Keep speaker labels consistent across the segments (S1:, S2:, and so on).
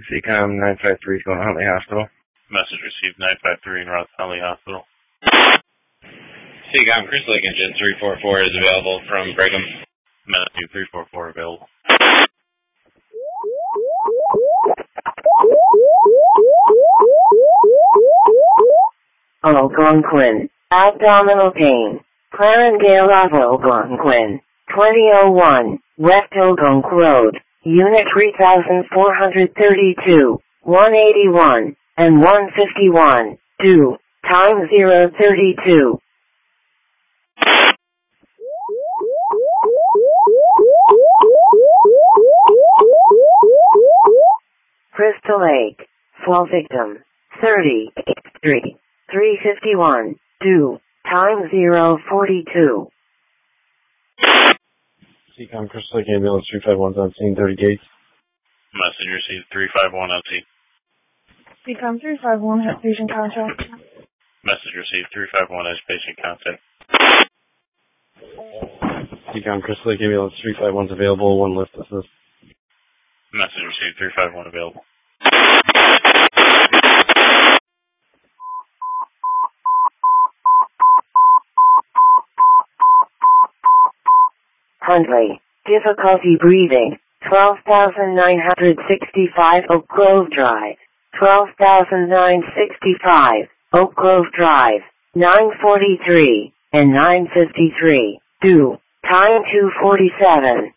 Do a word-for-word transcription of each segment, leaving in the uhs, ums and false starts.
S1: C COM nine five three is going to Huntley Hospital.
S2: Message received nine five three en route to Huntley Hospital. C COM Chris Lake Engine three four four is available from Brigham. Message three four four available.
S3: Algonquin, abdominal pain. Clarendale Algonquin, twenty oh one, West Algonquin Road, Unit three thousand four hundred thirty-two, one eighty-one, and one fifty-one, two, time zero thirty-two. Crystal Lake, fall victim, thirty-three, three fifty-one, two, time zero forty-two.
S1: C COM Crystal Lake Ambulance three five one on scene, thirty Gates.
S2: Message received three five one L T.
S4: C COM three five one has patient contact.
S2: Message received three five one has patient contact.
S1: C COM Crystal Lake Ambulance three five one is available, one lift assist.
S2: Message received three five one available.
S3: Huntley, difficulty breathing, twelve thousand nine hundred sixty-five Oak Grove Drive, twelve thousand nine hundred sixty-five Oak Grove Drive, nine forty-three and nine fifty-three, two, time two forty-seven.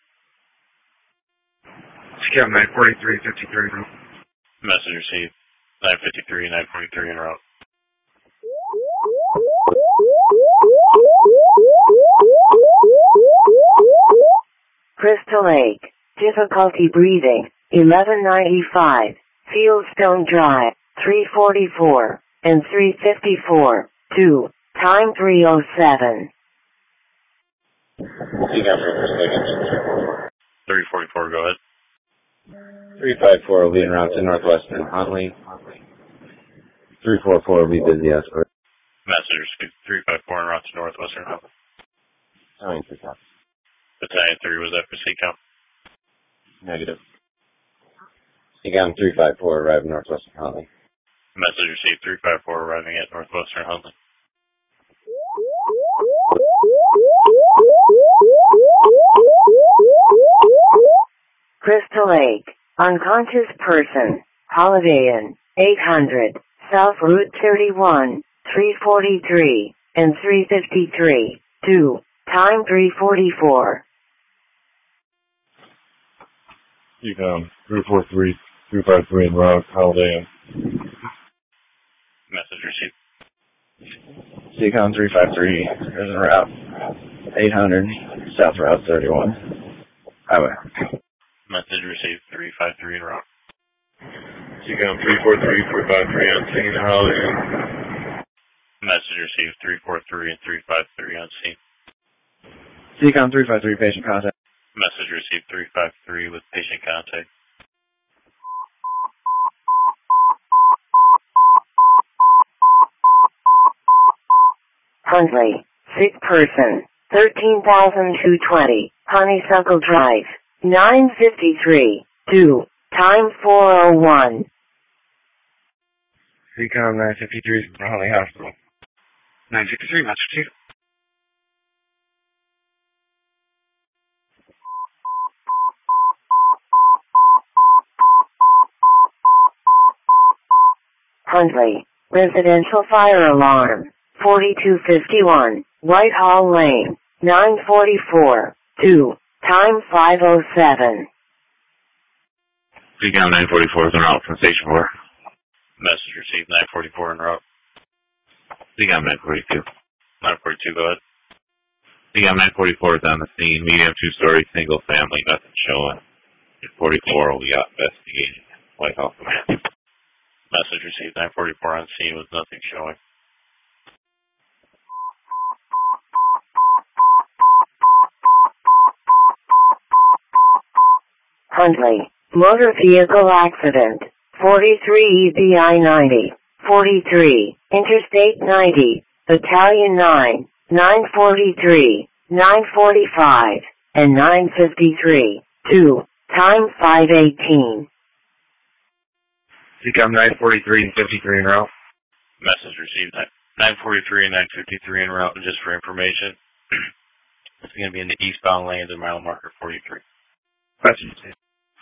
S1: C COM nine forty-three fifty-three.
S2: Message received nine fifty-three, nine forty-three en route.
S3: Crystal Lake, difficulty breathing, eleven ninety-five, Fieldstone Drive, three forty-four, and three fifty-four, two, time three oh seven.
S2: C COM Crystal Lake Engine three forty-four, go ahead.
S5: three five four will be en route to Northwestern Huntley. three four four will be busy escort.
S2: Message received three five four en route to Northwestern Huntley.
S5: Nine for top.
S2: Battalion three was after C COM.
S5: Negative. C COM three five four arrived in Northwestern Huntley.
S2: Message received three five four arriving at Northwestern Huntley.
S3: Crystal Lake, unconscious person, Holiday Inn, eight hundred, South Route thirty-one, three forty-three, and three fifty-three, two, time three forty-four.
S1: C COM three four three, three five three en route, Holiday Inn.
S2: Message received.
S5: C COM three five three is en route. eight hundred, South Route thirty-one. Highway.
S2: Message received three five three en route.
S1: C COM three four three, three five three on scene, Holiday Inn.
S2: Message received three four three and three five three on scene.
S5: C COM three five three, patient contact.
S2: Message received three five three with patient contact.
S3: Huntley, sick person, thirteen thousand two hundred twenty, Honeysuckle Drive, nine fifty-three, two, time four oh one.
S1: C COM nine fifty-three is from Huntley Hospital. nine fifty-three, message two.
S3: Huntley, residential fire alarm, forty-two fifty-one, Whitehall Lane, nine forty-four, two, time five oh seven.
S2: C COM nine forty-four is en route from Station four. Message received nine forty-four en route. C COM nine forty-two. nine forty-two, go ahead. C COM nine forty-four is on the scene. Medium two-story, single family, nothing showing. forty-four will be investigating. Whitehall Command. Message received nine forty-four on scene with nothing showing.
S3: Huntley, motor vehicle accident, forty-three E B I ninety, forty-three, Interstate ninety, Battalion nine, nine forty-three, nine forty-five, and nine fifty-three, two, time five eighteen.
S6: C COM nine forty-three and fifty-three en route.
S2: Message received. nine forty-three and nine fifty-three en route, and just for information, it's going to be in the eastbound lanes at mile marker forty-three.
S6: Message received.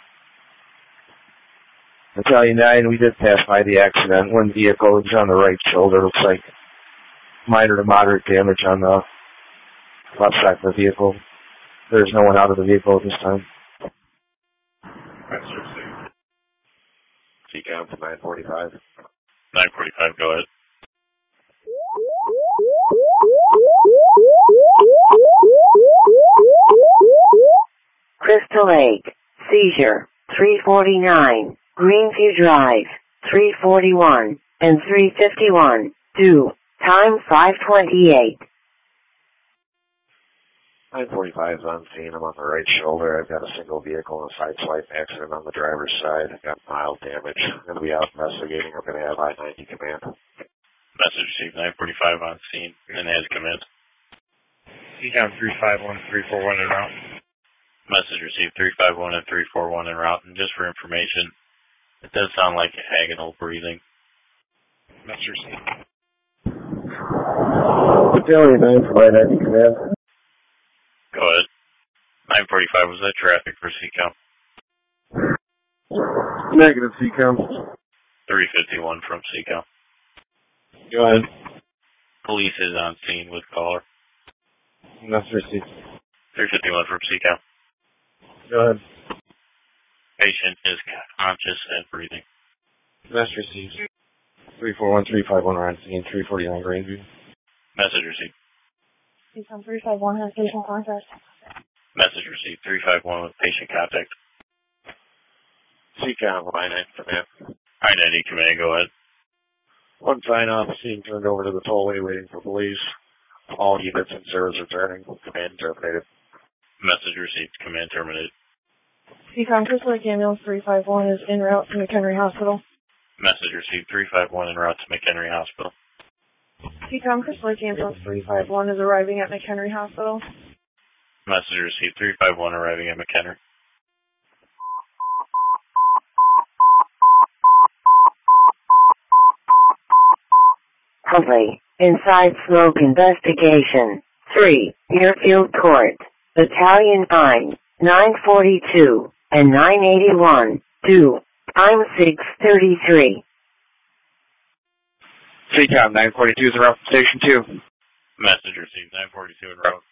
S5: Battalion nine, we did pass by the accident. One vehicle is on the right shoulder. Looks like minor to moderate damage on the left side of the vehicle. There's no one out of the vehicle at this time.
S6: Message received.
S5: C COM to nine forty-five.
S2: nine forty-five, go ahead.
S3: Crystal Lake, seizure, three forty-nine, Greenview Drive, three forty-one, and three fifty-one, due, time five twenty-eight.
S5: nine forty-five is on scene. I'm on the right shoulder. I've got a single vehicle and a sideswipe accident on the driver's side. I've got mild damage. I'm going to be out investigating. I'm going to have I ninety command.
S2: Message received. nine forty-five on scene and has command.
S6: C COM three five one, three four one en route.
S2: Message received. three five one and three four one en route, and just for information, it does sound like agonal breathing.
S6: Message received.
S5: Battalion nine for I ninety command.
S2: Go ahead. nine forty-five, was that traffic for C COM?
S1: Negative C COM.
S2: three fifty-one from C COM.
S1: Go ahead.
S2: Police is on scene with caller.
S1: That's received.
S2: three fifty-one from C COM.
S1: Go ahead.
S2: Patient is conscious and breathing.
S1: That's received. three four one, three five one are on scene. three forty-nine Greenview.
S2: Message received.
S4: C COM three five one has patient contact.
S2: Message received. three five one with patient contact.
S5: C COM, I ninety command.
S2: I ninety command, go ahead.
S5: One sign off, scene turned over to the tollway waiting for police. All units in service returning. Command terminated.
S2: Message received. Command terminated.
S4: C COM Crystal Lake Ambulance three five one is en route to McHenry Hospital.
S2: Message received. three five one en route to McHenry Hospital.
S4: C COM Crystal Lake Ambulance three five one is arriving at McHenry Hospital.
S2: Message received. three five one arriving at McHenry.
S3: Huntley, inside smoke investigation. three, Muirfield Court, Battalion nine, nine forty-two, and nine eighty-one, due, time six thirty-three.
S6: C COM nine forty-two is en route from Station two.
S2: Message received. nine forty-two en route.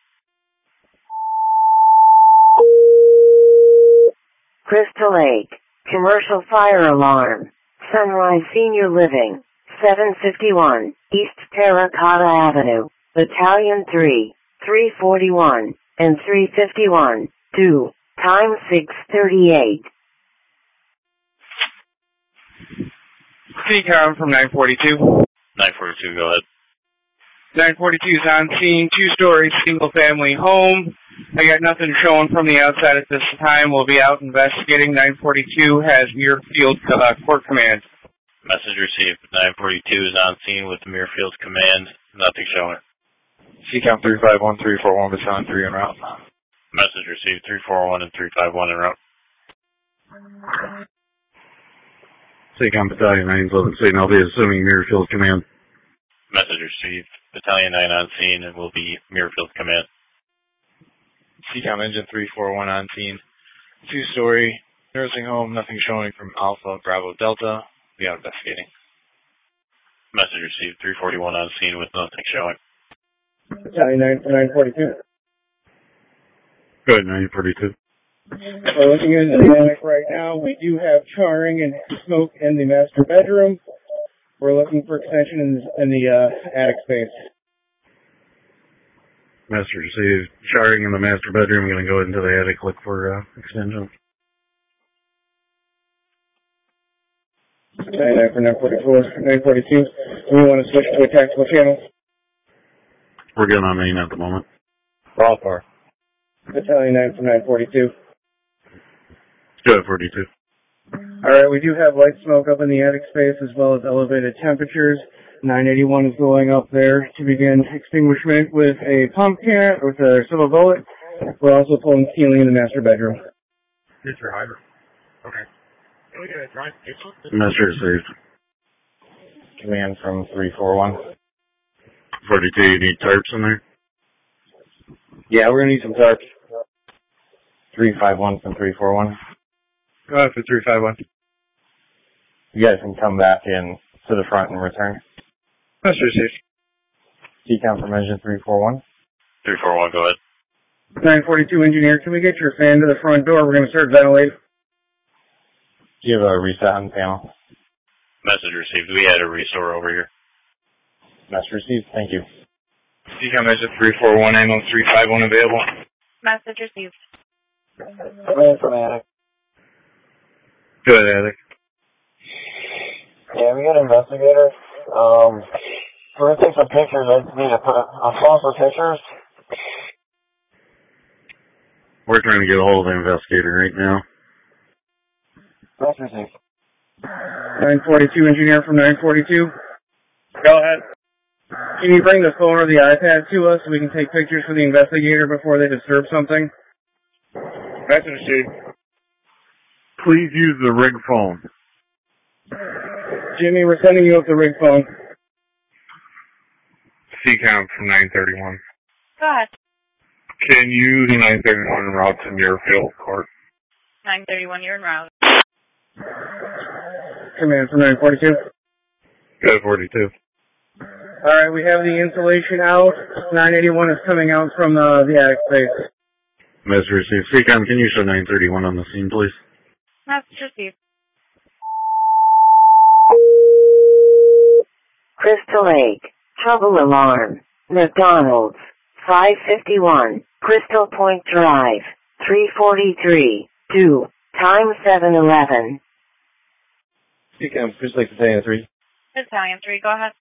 S3: Crystal Lake, commercial fire alarm, Sunrise Senior Living, seven fifty-one, East Terracotta Avenue, Battalion three, three forty-one, and three fifty-one, due, time six thirty-eight.
S6: C COM from nine forty-two.
S2: nine forty-two, go ahead.
S6: nine forty-two is on scene, two-story, single-family home. I got nothing showing from the outside at this time. We'll be out investigating. nine forty-two has Muirfield uh, Court Command.
S2: Message received. nine forty-two is on scene with Muirfield Command. Nothing showing.
S6: C COM three five one, three four one, Battalion three en route.
S2: Message received. three four one and three five one en route.
S1: C COM Battalion nine, Pleasant City, and I'll be assuming Muirfield Command.
S2: Message received. Battalion nine on scene and will be Muirfield Command.
S6: C COM Engine three four one on scene. Two-story nursing home, nothing showing from Alpha Bravo Delta. Be out investigating.
S2: Message received. three forty-one on scene with nothing showing.
S7: Battalion nine for nine forty-two.
S1: Good, nine forty-two.
S7: We're looking at the dynamic right now. We do have charring and smoke in the master bedroom. We're looking for extension in the, in the uh, attic space.
S1: Master received. Charring in the master bedroom. We're going to go into the attic, look for uh, extension.
S7: Battalion nine for nine forty-four, nine forty-two. We want to switch to a tactical channel.
S1: We're good on main at the moment.
S6: All far.
S7: Battalion nine for nine forty-two.
S1: Good, forty-two.
S7: Alright, we do have light smoke up in the attic space as well as elevated temperatures. nine eighty-one is going up there to begin extinguishment with a pump can, with a silver bullet. We're also pulling ceiling in the master bedroom.
S6: Here's your hydrant. Okay.
S2: Message received.
S5: Command from three four one.
S2: forty-two, you need tarps in there?
S5: Yeah, we're gonna need some tarps. three five one from three four one.
S6: Go ahead for three five one.
S5: You guys can come back in to the front and return.
S6: Message received.
S5: C COM from engine three four one.
S2: three four one, go ahead.
S7: nine forty-two engineer, can we get your fan to the front door? We're going to start ventilating.
S5: Do you have a reset on the panel?
S2: Message received. We had a restore over here.
S5: Message received. Thank you.
S6: C COM engine three four one, ammo three five one available.
S4: Message received.
S5: Command from attic.
S6: Go ahead, Attic.
S5: Yeah, we got an investigator. Um, we're gonna take some pictures. I need to put a, a phone for pictures.
S2: We're trying to get a hold of the investigator right now.
S5: Message received.
S7: nine forty-two engineer from nine forty-two.
S6: Go ahead.
S7: Can you bring the phone or the iPad to us so we can take pictures for the investigator before they disturb something?
S6: Message received.
S2: Please use the rig phone.
S7: Jimmy, we're sending you up the rig phone.
S6: C COM from nine thirty-one.
S4: Go ahead.
S6: Can you use nine thirty-one route to Muirfield Court?
S4: nine thirty-one, you're en route.
S7: Command from nine forty-two.
S6: Go forty-two.
S7: Alright, we have the insulation out. nine eighty-one is coming out from uh, the attic space.
S2: Message received. C COM, can you show nine thirty-one on the scene, please?
S4: Message received.
S3: Crystal Lake, trouble alarm, McDonald's, five fifty-one, Crystal Point Drive, three forty-three, two, time seven eleven.
S5: C COM, Crystal Lake Battalion three.
S4: Battalion three, go ahead.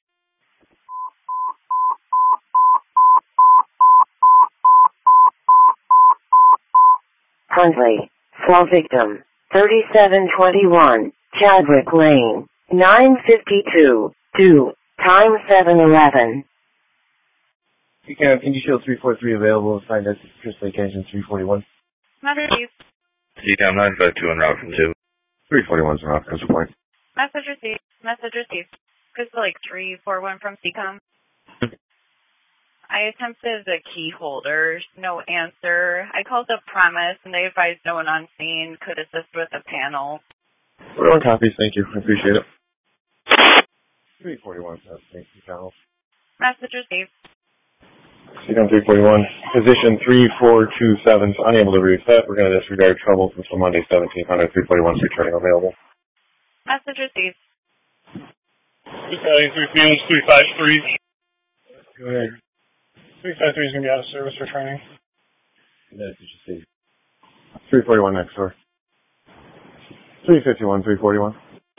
S3: Huntley, fall victim, thirty-seven twenty-one, Chadwick Lane, nine fifty-two, two, time seven eleven.
S5: C COM, can you show three four three available and find us Crystal Lake engine three forty-one?
S4: Message received.
S2: C COM nine five two en route from two. three forty-one's en route, Crystal Point.
S4: Message received. Message received. Crystal Lake three four one from C COM. I attempted the key holders, no answer. I called the premise and they advised no one on scene could assist with the panel.
S5: We're on copies, thank you. I appreciate it. three forty-one, thank you, Carol.
S4: Message received.
S5: C COM three forty-one, position three four two seven, unable to reset. We're going to disregard trouble until Monday, seventeen hundred, three forty-one, returning available.
S4: Message received.
S6: Battalion three P M, three five three.
S5: Go ahead.
S6: three five three is going to be out of service for training.
S5: Message received. three forty-one next door. three fifty-one, three forty-one.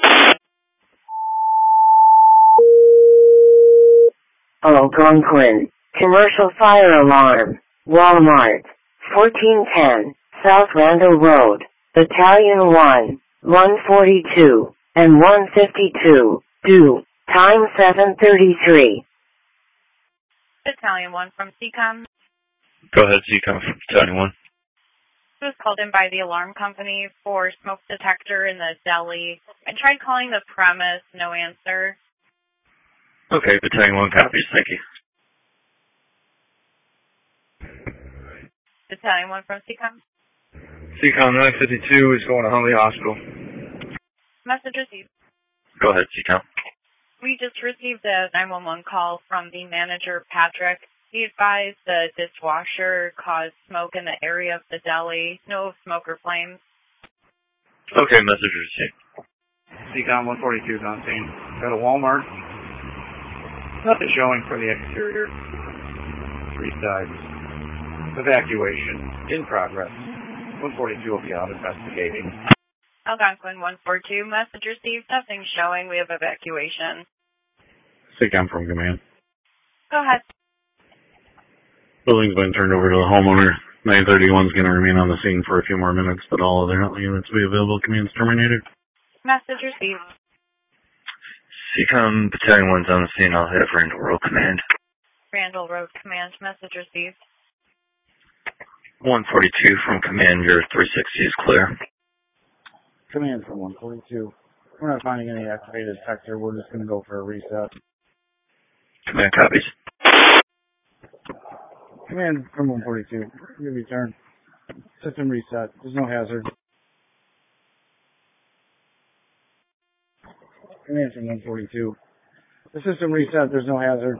S3: Algonquin, commercial fire alarm, Walmart, fourteen ten, South Randall Road, Battalion one, one forty-two, and one fifty-two, due, time seven thirty-three.
S4: Battalion one from C COM.
S2: Go ahead, C COM from Battalion one.
S4: This was called in by the alarm company for smoke detector in the deli. I tried calling the premise, no answer.
S2: Okay, Battalion one copies, thank you.
S4: Battalion one from C COM.
S6: C COM nine fifty-two is going to Huntley Hospital.
S4: Message received.
S2: Go ahead, C COM.
S4: We just received a nine one one call from the manager, Patrick. He advised the dishwasher caused smoke in the area of the deli. No smoke or flames.
S2: Okay, message received.
S6: C COM one forty-two is on scene. Go to Walmart. Nothing showing for the exterior. Three sides. Evacuation in progress. one forty-two will be out investigating.
S4: Algonquin one four two, message received. Nothing showing. We have evacuation.
S2: C COM from command.
S4: Go ahead.
S2: Building's been turned over to the homeowner. nine thirty-one is going to remain on the scene for a few more minutes, but all other units will be available. Command's terminated.
S4: Message received.
S2: C COM Battalion one's on the scene. I'll have Randall Road Command.
S4: Randall Road Command, message received.
S2: one forty-two from command, your three sixty is clear.
S7: Command from one forty-two. We're not finding any activated detector. We're just going to go for a reset.
S2: Command copies.
S7: Command from one forty-two. You return. System reset. There's no hazard. Command from one forty-two. The system reset. There's no hazard.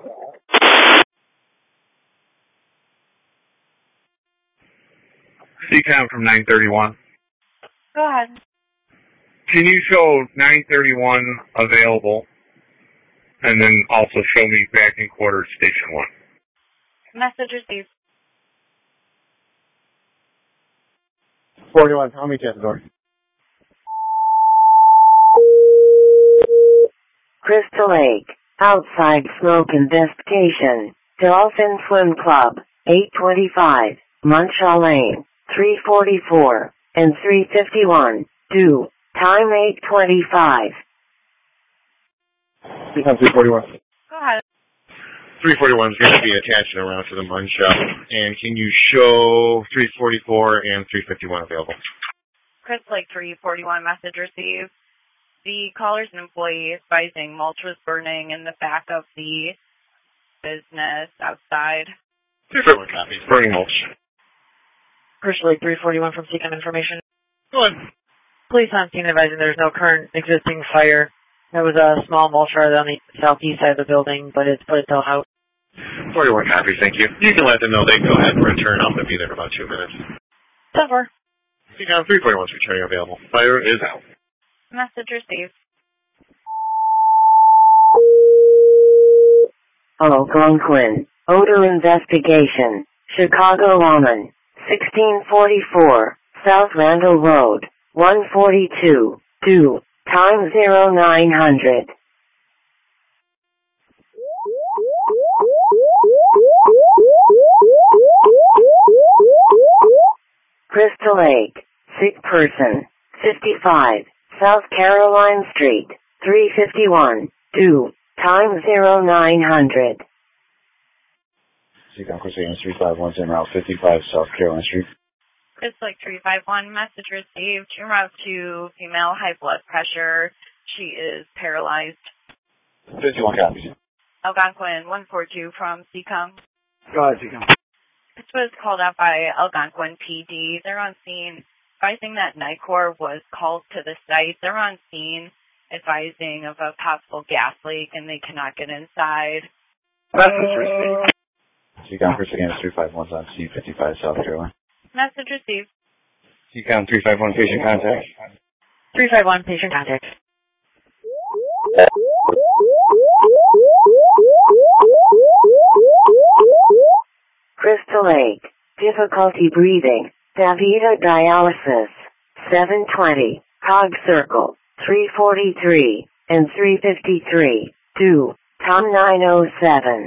S6: C COM from nine thirty-one.
S4: Go ahead.
S6: Can you show nine thirty-one available, and then also show me back in quarters station one?
S4: Message received.
S7: forty-one, I'll meet you at the door.
S3: Crystal Lake, outside smoke investigation, Dolphin Swim Club, eight twenty-five, Munchaw Lane, three forty-four, and three fifty-one, due, time eight twenty-five.
S5: Become three forty-one.
S4: Go ahead.
S5: three forty-one is going to be attaching around to the Munchaw. And can you show three forty-four and three fifty-one available?
S4: Crystal Lake three forty-one, message received. The caller's an employee advising mulch was burning in the back of the business outside.
S5: three forty-one copies. Burning mulch.
S8: Crystal Lake three forty-one from C COM information.
S5: Go ahead.
S8: Police on scene advising there's no current existing fire. There was a small mulch fire on the southeast side of the building, but it's put itself out.
S5: forty-one copies, thank you. You can let them know they can go ahead and return. I'm going to be there in about two minutes.
S8: ten four.
S5: C COM three forty-one is returning available. Fire is out.
S4: Message received.
S3: Algonquin, odor investigation, Chicago Woman, sixteen forty-four, South Randall Road, one forty-two, due, time zero nine hundred. Crystal Lake, sick person, fifty-five, South Caroline Street, three fifty-one, due, time zero nine hundred.
S5: C COM Crystal Lake three five one, en route fifty-five, South Caroline Street.
S4: Crystal Lake three five one, message received. En route to female, high blood pressure. She is paralyzed.
S5: fifty-one copies.
S4: Algonquin one four two from C COM.
S7: Go ahead, C COM.
S4: This was called out by Algonquin P D. They're on scene advising that NICOR was called to the site. They're on scene advising of a possible gas leak and they cannot get inside.
S5: Message received. C COM Crystal Lake three five one on C fifty-five, South Carolina.
S4: Message received.
S5: C COM three five one, patient contact.
S8: three five one, patient contact.
S3: Crystal Lake, difficulty breathing, Davida dialysis, seven twenty, Cog Circle, three forty-three, and three fifty-three, due, time nine oh seven.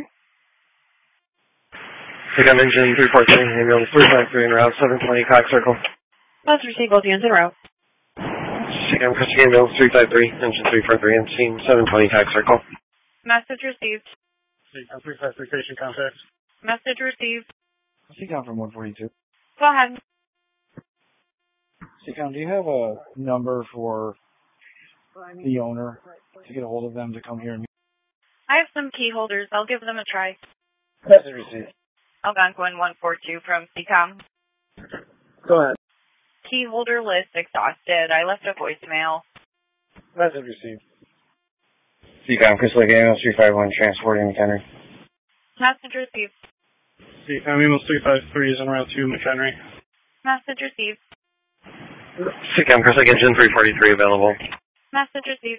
S5: C COM engine three four three, ambulance three five three, en route seven twenty, Cog Circle.
S8: Let's receive both units en route.
S5: C COM Crystal ambulance three five three, engine three four three, and scene seven twenty, Cog Circle.
S4: Message received.
S7: C COM three five three, patient contact.
S4: Message received.
S7: C COM from one forty-two.
S4: Go ahead.
S7: C COM, do you have a number for the owner to get a hold of them to come here and meet?
S4: I have some key holders. I'll give them a try.
S7: Message received.
S4: Algonquin one four two from C COM.
S7: Go ahead.
S4: Key holder list exhausted. I left a voicemail.
S7: Message received.
S5: C COM Crystal Lake ambulance three five one, transporting McHenry.
S4: Message received.
S7: C COM ambulance three five three is en route to McHenry.
S4: Message received.
S5: C COM Crystal Lake engine three forty-three available.
S4: Message received.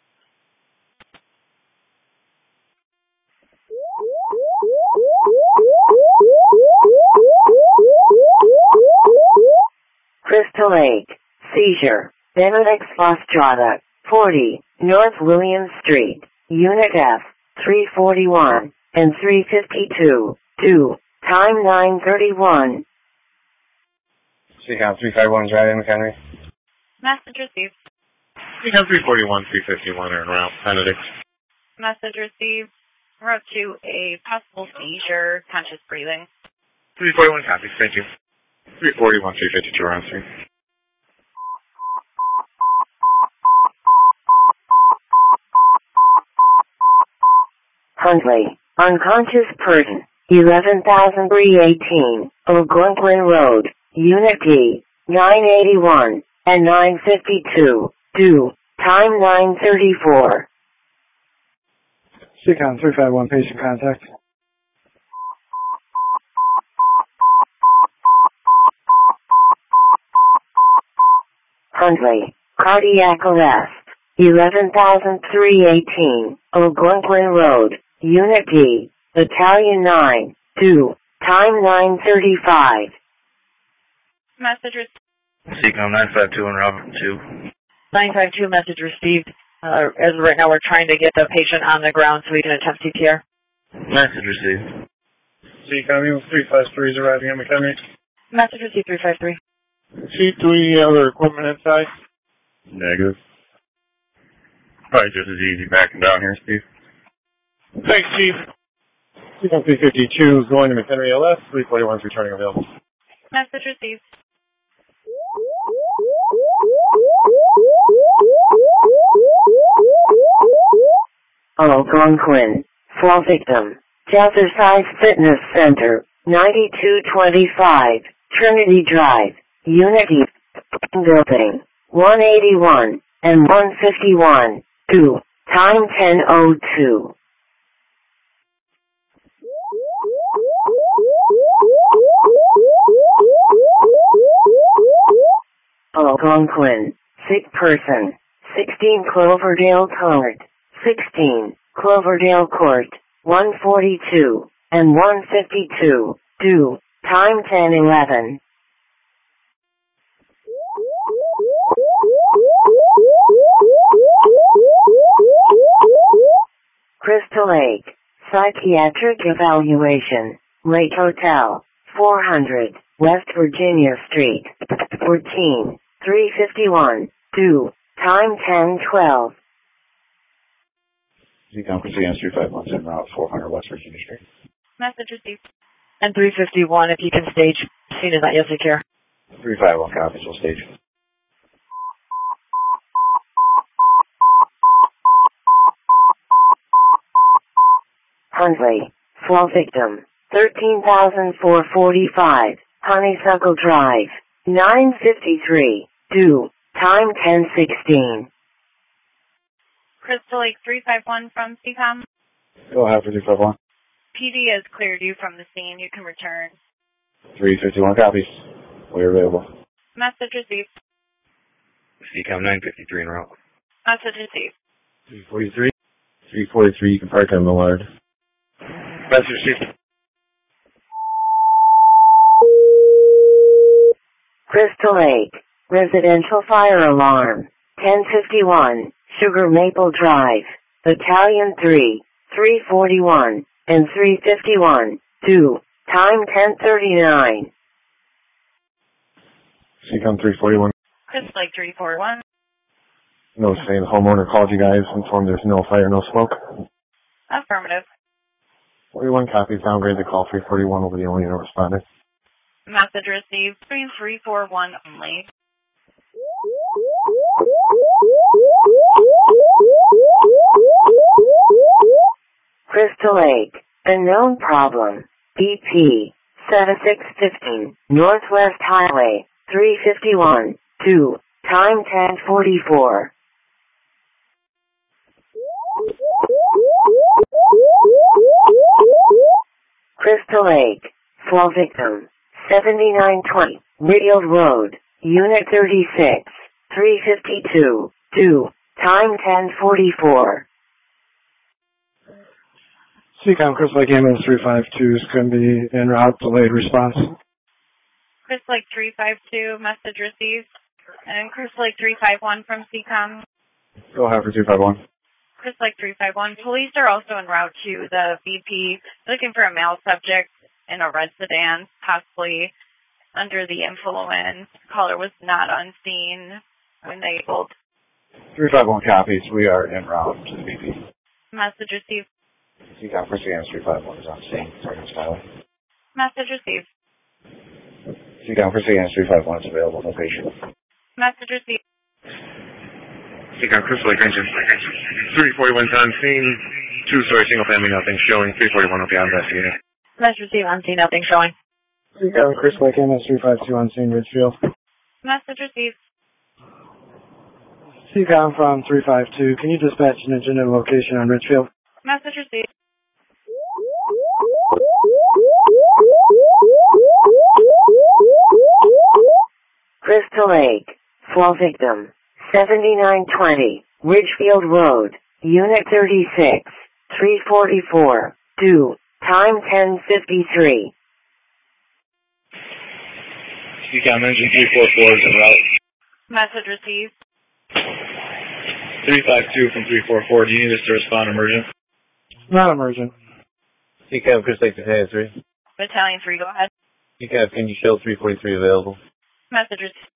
S3: Crystal Lake, seizure, Benedict Fostrada, forty, North William Street, Unit F, three forty-one, and three fifty-two, due, time nine thirty-one.
S5: C COM three five one, drive in McHenry.
S4: Message received.
S5: C COM three forty-one, three fifty-one are en route, Benedict.
S4: Message received. Route to a possible seizure, conscious breathing.
S5: three forty-one copies, thank you. three forty-one, three fifty-two, round three.
S3: Huntley, unconscious person, eleven thousand three hundred eighteen, Algonquin Road, Unit D, nine eighty-one, and nine fifty-two, due, time nine thirty-four.
S7: C COM three five one, patient contact.
S3: Huntley, cardiac arrest, eleven thousand three hundred eighteen, Algonquin Road, Unit D, Battalion nine, due, time nine thirty-five.
S4: Message received.
S2: C COM nine five two and Robert two.
S8: nine five two message received. Uh, as of right now, we're trying to get the patient on the ground so we can attempt C P R.
S2: Message received.
S7: C COM three five three is arriving at McHenry.
S8: Message received three five three.
S1: Chief, do we have other equipment inside? Negative. Probably just as easy backing down here, Steve. Thanks, Chief. C COM three fifty-two is going to McHenry L S, three forty-one is returning available.
S4: Message received.
S3: Algonquin, fall victim, Jazzercise Fitness Center, ninety-two twenty-five, Trinity Drive, Unity, Building, one eighty-one, and one fifty-one, due, time ten oh two. Algonquin, sick person, sixteen Cloverdale Court, sixteen Cloverdale Court, one forty-two, and one fifty-two, due, time ten eleven. Crystal Lake, psychiatric evaluation, Lake Hotel, four hundred, West Virginia Street, fourteen, three fifty-one, due, time ten twelve.
S5: C COM three five one, en route four hundred West Virginia Street.
S4: Message received.
S8: And three fifty-one, if you can stage, scene is not yet secure.
S5: three five one copies, will stage.
S3: Huntley, fall victim, thirteen thousand four hundred forty-five, Honeysuckle Drive, nine fifty-three, due, time ten sixteen.
S4: Crystal Lake three five one from C COM.
S5: Go ahead for three five one.
S4: P D has cleared you from the scene. You can return.
S5: three fifty-one copies. We're available.
S4: Message received.
S2: C COM nine fifty-three en route.
S4: Message received.
S1: three forty-three? three forty-three, you can park on Millard.
S2: Message received.
S3: Crystal Lake, residential fire alarm, ten fifty-one, Sugar Maple Drive, Battalion three, three forty-one, and three fifty-one, due, time ten thirty-nine.
S1: C COM three forty-one.
S4: Crystal Lake three four one.
S1: No, saying the homeowner called you guys, informed there's no fire, no smoke.
S4: Affirmative.
S1: forty-one copies, downgrade the call, three forty-one will be the only unit responding.
S4: Message received. three four one only.
S3: Crystal Lake, unknown problem, B P, seventy-six fifteen, Northwest Highway, three fifty-one, due, time ten forty-four. Crystal Lake, fall victim, seventy-nine twenty, Whitfield Road, Unit thirty-six, three fifty-two, due, time ten forty-four.
S7: C COM Crystal Lake Ambulance three five two is going to be en route, delayed response.
S4: Crystal Lake three five two, message received. And Crystal Lake three five one from C COM.
S1: Go ahead for two five one.
S4: Crystal Lake three five one. Police are also en route to the V P, looking for a male subject in a red sedan, possibly under the influence. Caller was not on scene when they pulled.
S5: three five one copies. We are en route to the V P.
S4: Message received.
S5: C COM Crystal Lake three five one is on scene. Sorry, Skyler.
S4: Message received.
S5: C COM Crystal Lake three five one is available. No patient.
S4: Message received.
S2: C COM Crystal Lake engine.
S1: three forty-one's on scene.
S5: Two-story single-family, nothing showing. three forty-one will be on investigating.
S8: Message received on scene, nothing showing.
S7: Seacom, Chris Lake, M S three five two on scene, Ridgefield.
S4: Message received.
S7: Seacom from three five two, can you dispatch an engine and location on Ridgefield?
S4: Message received.
S3: Crystal Lake, fall victim, seventy-nine twenty, Ridgefield Road, Unit thirty-six, three forty-four, due, time ten fifty-three.
S5: Seacom engine three forty-four is en route.
S4: Message received.
S5: three five two from three forty-four, do you need us to respond emergent?
S7: Not emergent.
S5: Seacom, Chris Lake, Battalion three.
S4: Battalion three, go ahead.
S5: Seacom, can you show three forty-three available?
S4: Message received.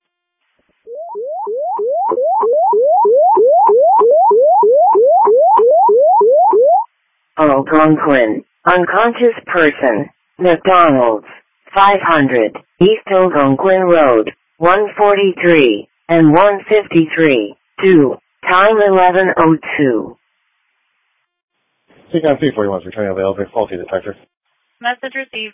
S3: Algonquin, unconscious person, McDonald's, five hundred, East Algonquin Road, one forty-three, and one fifty-three, due, time eleven oh two.
S5: Seacom three forty-one, returning available, faulty detector.
S4: Message received.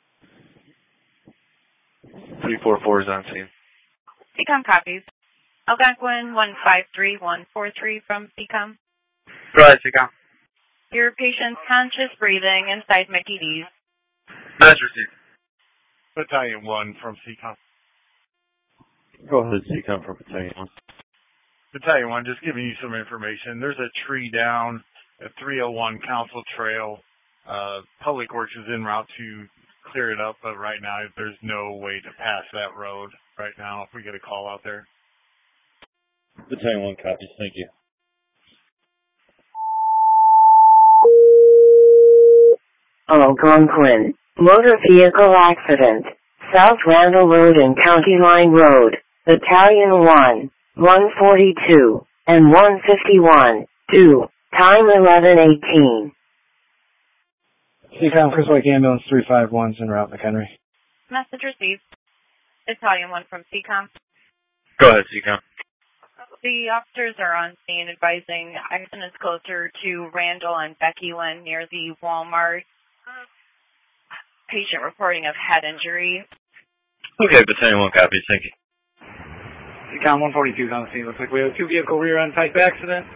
S5: three forty-four is on scene.
S4: Seacom copies. Algonquin one five three one four three from Seacom.
S6: Go ahead, Seacom.
S4: Your patient's conscious breathing inside Mickey D's.
S6: Message received.
S1: Battalion one from Seacom.
S5: Go ahead, Seacom from Battalion one.
S1: Battalion one, just giving you some information. There's a tree down at three oh one Council Trail. Uh, Public Works is en route to clear it up, but right now there's no way to pass that road right now if we get a call out there.
S5: Battalion one copies, thank you.
S3: Algonquin, motor vehicle accident, South Randall Road and County Line Road, Battalion one, one forty-two, and one fifty-one, due, time eleven eighteen.
S7: Seacom, Chris Lake, ambulance three five one is en route, McHenry.
S4: Message received. Battalion one from Seacom.
S5: Go ahead, Seacom.
S4: The officers are on scene advising accident is closer to Randall and Becky Lynn near the Walmart. Patient reporting of head injury.
S5: Okay, Battalion one copies, thank you.
S6: Seacom one forty-two is on the scene. Looks like we have a two-vehicle rear-end type accident.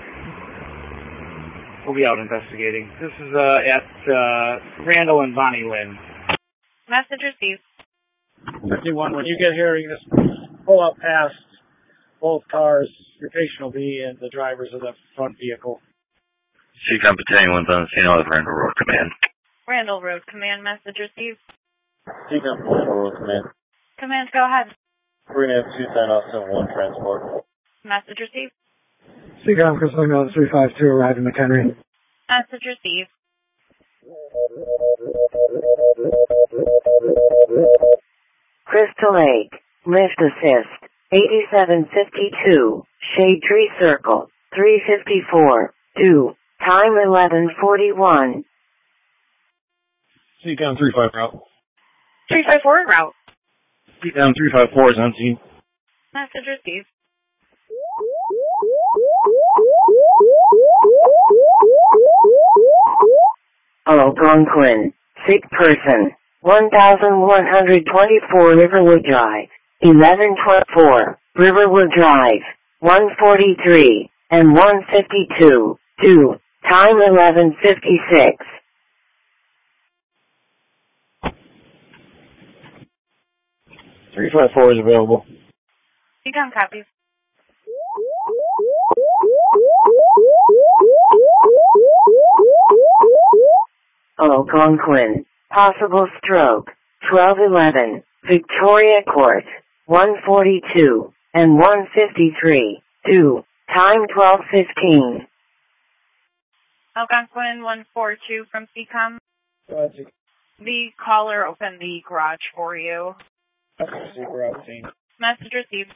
S6: We'll be out investigating. This is uh, at uh, Randall and Bonnie Lynn.
S4: Message received.
S7: When you get here, you just pull up past both cars. Your patient will be in the drivers of the front vehicle.
S5: Seacom Battalion one's on the scene. I'll have Randall Road Command.
S4: Randall Road Command, message received.
S5: Seacom Randall Road Command.
S4: Command, go ahead.
S5: We're going to have two sign-offs and one transport.
S4: Message received.
S7: Seacom, Chris Lake, three five two, arrived in McHenry.
S4: Message received.
S3: Crystal Lake, lift assist, eighty-seven fifty-two, Shade Tree Circle, three fifty-four, due, time eleven forty-one.
S5: Seacom three five route.
S4: three five four en route.
S5: Seacom three five four is on scene.
S4: Message received.
S3: Algonquin, sick person, one thousand one hundred twenty-four Riverwood Drive, eleven twenty-four, Riverwood Drive, one forty-three, and one fifty-two, due, time eleven fifty-six.
S5: three five four is available.
S4: Seacom copies.
S3: Algonquin, possible stroke, twelve eleven, Victoria Court, one forty-two, and one fifty-three, due, time twelve fifteen.
S4: Algonquin one four two from Seacom. The caller opened the garage for you. Message received.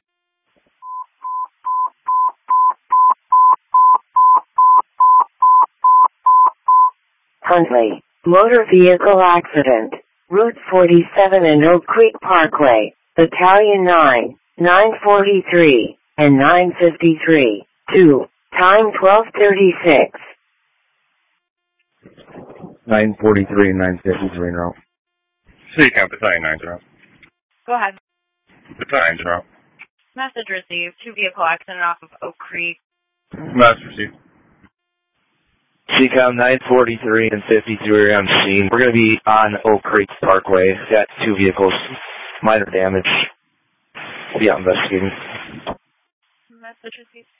S3: Huntley, motor vehicle accident, Route forty-seven and Oak Creek Parkway, Battalion nine, nine forty-three, and nine fifty-three, due, time twelve thirty-six.
S5: nine forty-three and nine fifty-three in route.
S1: Seacom, Battalion nine zero.
S4: Go ahead.
S1: Battalion zero.
S4: Message received. Two vehicle accident off of Oak Creek.
S1: Message received.
S5: Seacom nine forty-three and fifty-three on scene. We're going to be on Oak Creek Parkway. Got two vehicles, minor damage. We'll be out investigating.
S4: Message received.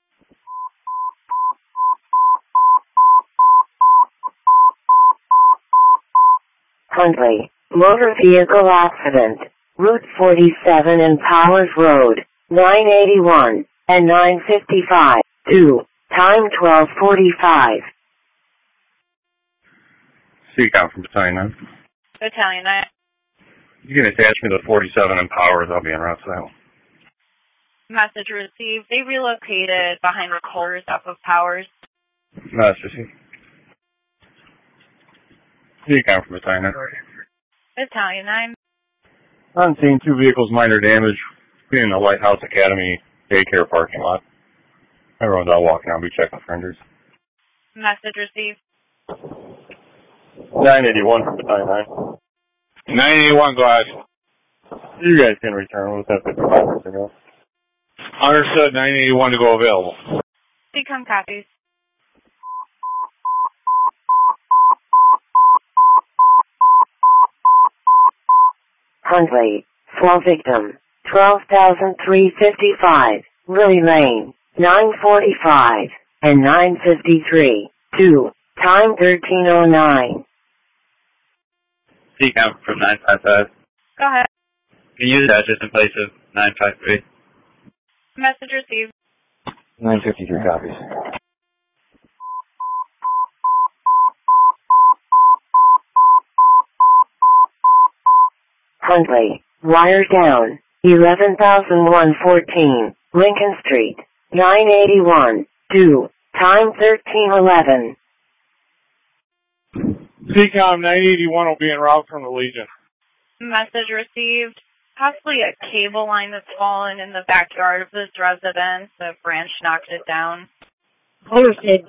S3: Huntley, motor vehicle accident, Route forty-seven and Powers Road, nine eighty-one and nine fifty-five, two, time twelve forty-five.
S1: Seacom from Battalion nine.
S4: Battalion nine.
S1: You can attach me to forty-seven and Powers. I'll be en route to that one.
S4: Message received. They relocated behind the cars off of Powers.
S1: Message received. Seacom from Battalion nine.
S4: Battalion nine.
S1: On scene, two vehicles, minor damage, in the Lighthouse Academy daycare parking lot. Everyone's out walking around. Be checking fenders.
S4: Message received.
S1: nine eighty-one from Battalion nine.
S6: nine eighty-one, go ahead.
S1: You guys can return with that fifty-five minutes ago.
S6: Understood, nine eighty-one to go available.
S4: Seacom copies.
S3: Huntley, flow victim, twelve thousand three hundred fifty-five, Lily Lane, nine forty-five and nine fifty-three, two, time thirteen oh nine.
S2: Seacom from nine five five.
S4: Go ahead.
S2: Can you use that just in place of nine five three?
S4: Message received.
S5: nine fifty-three copies.
S3: Huntley, wire down, eleven thousand one hundred fourteen, Lincoln Street, nine eighty-one, two, time thirteen eleven.
S7: Seacom nine eighty-one will be en route from the Legion.
S4: Message received. Possibly a cable line that's fallen in the backyard of this residence. A branch knocked it down.
S3: Understood.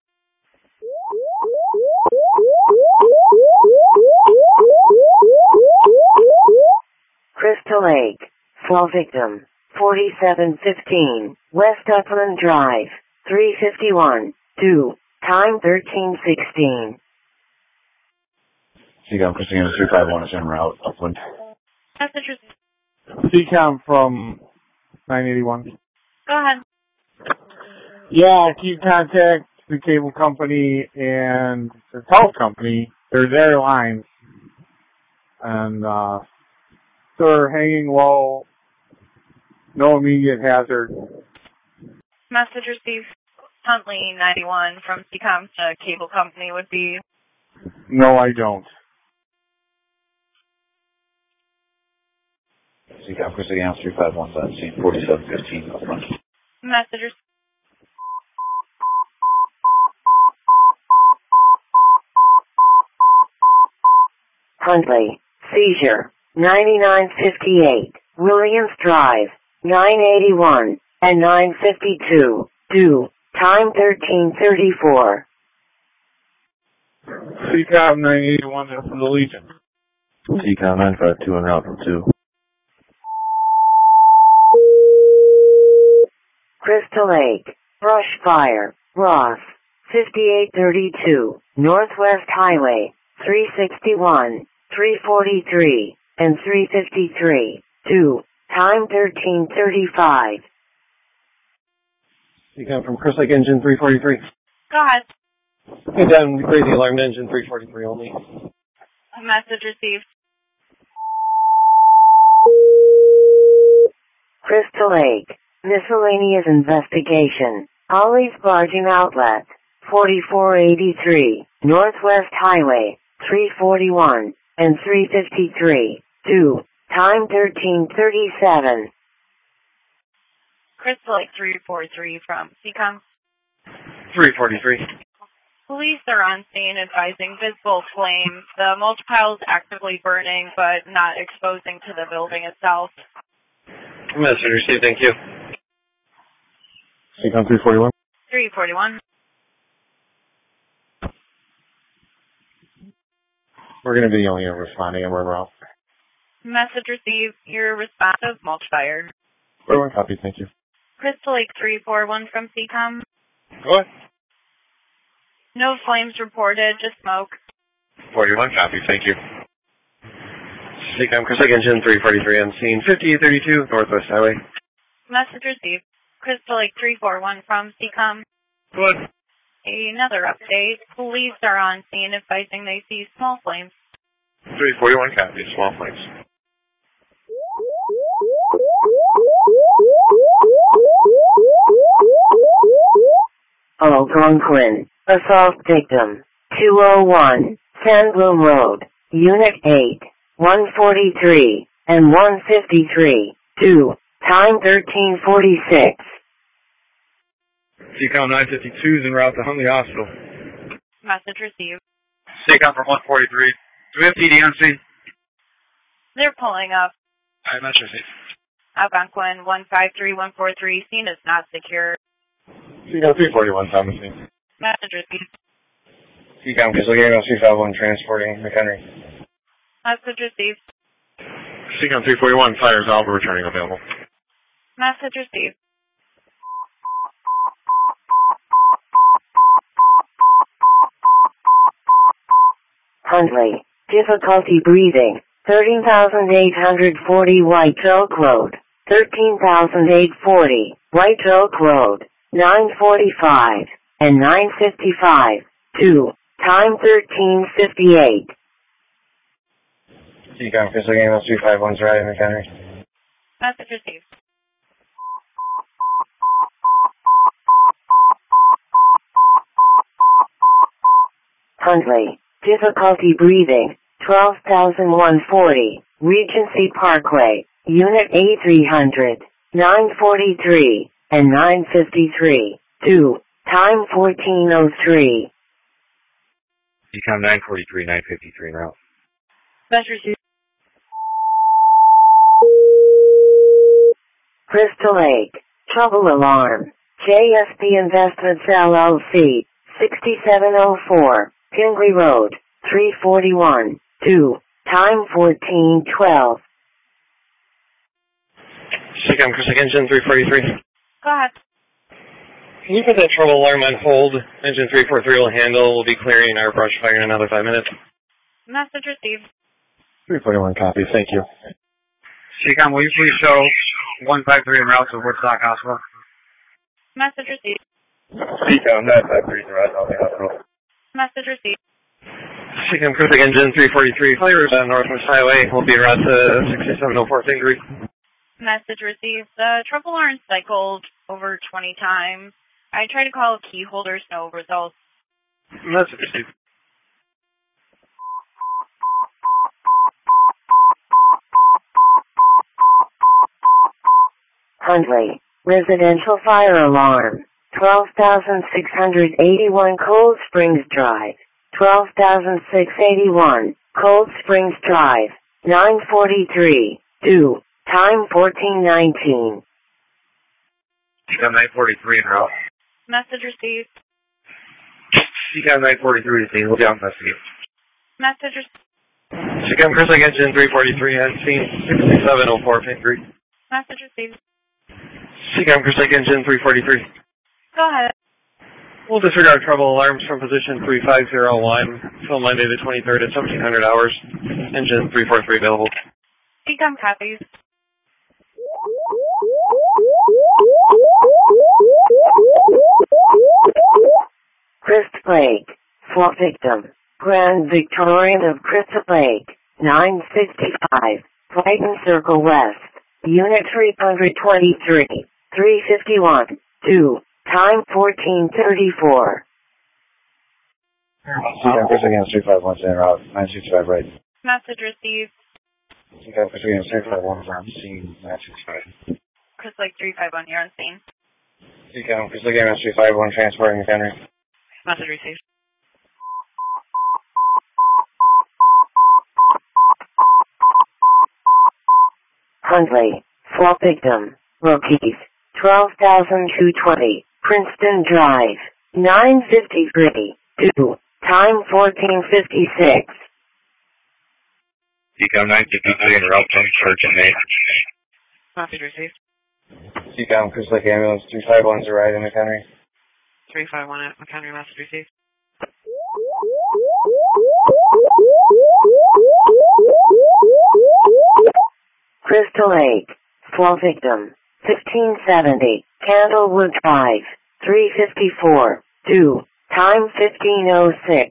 S3: Crystal Lake, flow victim, forty-seven fifteen, West Upland Drive, three fifty-one, two, time thirteen sixteen.
S5: Seacom Christina three five one is en route, Upland.
S4: Message received.
S7: Seacom from nine eighty-one.
S4: Go ahead.
S7: Yeah, keep contact the cable company and the telephone company. They're their lines. And, uh, they're hanging low. No immediate hazard.
S4: Message received. Huntley ninety-one from Seacom to cable company would be.
S7: No, I don't.
S5: Seacom Christina three five one is on scene, forty-seven fifteen Upland.
S4: Message received.
S3: Huntley, seizure, ninety-nine fifty-eight, Williams Drive, nine eighty-one and nine fifty-two, two, time thirteen thirty-four.
S7: Seacom nine eighty-one is from the Legion.
S5: Seacom nine five two en route from two.
S3: Crystal Lake, brush fire, Ross, fifty-eight thirty-two, Northwest Highway, three sixty-one, three forty-three, and three fifty-three, two, time thirteen thirty-five.
S5: Seacom from Crystal Lake Engine three forty-three.
S4: Go ahead.
S5: Hey, Dan, crazy alarmed engine three forty-three only.
S4: Message received.
S3: Crystal Lake, miscellaneous investigation, Ollie's Barging Outlet, forty-four eighty-three, Northwest Highway, three forty-one, and three fifty-three, two, time thirteen thirty-seven.
S4: Crystal Lake three forty-three from Seacom.
S5: three forty-three.
S4: Police are on scene advising visible flames. The mulch pile is actively burning, but not exposing to the building itself.
S2: Message received, thank you.
S5: Seacom three forty-one.
S4: three forty-one.
S5: We're going to be the only responding and we're out.
S4: Message received. Your responsive mulch fire.
S5: forty-one copy, thank you.
S4: Crystal Lake three four one from C COM.
S1: Go ahead.
S4: No flames reported, just smoke.
S1: forty-one copy, thank you.
S5: C COM, Crystal Lake Engine three forty-three on scene, fifty-eight thirty-two Northwest Highway.
S4: Message received. Crystal Lake three four one from C COM.
S1: Go ahead.
S4: Another update. Police are on scene advising they see small flames.
S1: three forty-one copy, small flames.
S3: Algonquin, assault victim, two oh one, Sandbloom Road, Unit eight, one forty-three, and one fifty-three, two, time thirteen forty-six.
S7: C COM nine fifty-two is en route to Huntley Hospital.
S4: Message received.
S6: C COM from one forty-three. Do we have P D on scene?
S4: They're pulling up.
S6: I message received.
S4: Algonquin one five three one four three, scene is not secure.
S5: C COM three forty-one, on the scene.
S4: Message received.
S7: C COM, Crystal Lake three five one transporting McHenry.
S4: Message received.
S1: C COM three forty-one, fires out, we're returning available.
S4: Message received.
S3: Huntley, difficulty breathing, thirteen thousand eight hundred forty White Oak Road, thirteen thousand eight hundred forty White Oak Road, nine forty-five, and nine fifty-five, two, time thirteen fifty-eight.
S7: C COM, Crystal Lake three five one, riding McHenry.
S4: Message received.
S3: Huntley, difficulty breathing, twelve thousand one hundred forty, Regency Parkway, Unit A three hundred, nine forty-three, and nine fifty-three, two, time fourteen oh three.
S5: C COM nine forty-three, nine fifty-three en route.
S8: Message received.
S3: Crystal Lake, trouble alarm, J S B Investments L L C, sixty-seven oh four, Pingree Road, three forty-one, two, time fourteen twelve.
S5: C COM, Crystal Lake Engine three forty-three.
S4: Go ahead.
S5: Can you put that trouble alarm on hold? Engine three forty-three will handle. We'll be clearing our brush fire in another five minutes.
S4: Message received.
S5: three forty-one copy, thank you.
S6: C COM, will you please show one five three en route to Woodstock Hospital?
S4: Message received.
S5: C COM nine five three, right, Huntley Hospital.
S4: Message received.
S5: C COM, Crystal Lake Engine three forty-three, fires on Northwest Highway. We'll be around to sixty-seven oh four Pingree.
S4: Message received. The trouble alarm cycled over twenty times. I tried to call key holders, no results.
S5: Message received.
S3: Huntley, residential fire alarm, twelve thousand six hundred eighty-one Cold Springs Drive, twelve thousand six hundred eighty-one Cold Springs Drive, nine forty-three, two, time fourteen nineteen.
S5: C COM nine forty-three en route.
S4: Message received.
S5: C COM nine forty-three to scene, we'll be on investigate.
S4: Message received.
S5: C COM, Crystal Lake Engine three forty-three on scene, sixty-seven oh four Pingree.
S4: Message received.
S5: C COM, Crystal Lake Engine three forty-three.
S4: Go ahead.
S5: We'll disregard trouble alarms from position three five zero one until Monday the twenty-third at seventeen hundred hours. Engine three forty-three available.
S4: C COM copies.
S3: Crystal Lake, SWAT victim, Grand Victorian of Crystal Lake, nine sixty-five, Brighton Circle West, Unit three twenty-three, three fifty-one, two, time fourteen thirty-four.
S5: C COM, Crystal Lake three five one, en route, nine sixty-five right.
S4: Message received.
S5: C COM, Crystal Lake three five one, on scene, nine sixty-five.
S4: Crystal Lake three five one, you're on scene.
S5: C COM, Crystal Lake three five one, transporting McHenry.
S4: Message received.
S3: Huntley, SWAT victim, Rockies, twelve thousand two hundred twenty, Princeton Drive, nine fifty-three, two, time fourteen fifty-six.
S5: Decom nine fifty-three and route ten search and eight.
S8: Message received.
S7: Decom Crystal Lake Ambulance three five one is a ride in McHenry.
S8: three five one at McHenry, message received.
S3: Crystal Lake, slow victim, fifteen seventy, Candlewood Drive, three fifty-four, two, time fifteen oh six.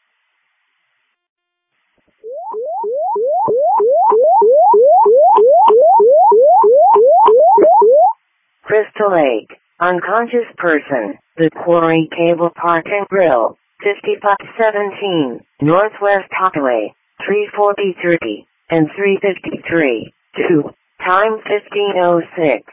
S3: Crystal Lake, unconscious person, the Quarry Cable Park and Grill, fifty-five seventeen, Northwest Highway, three forty-three, and three fifty-three, two, time fifteen oh six.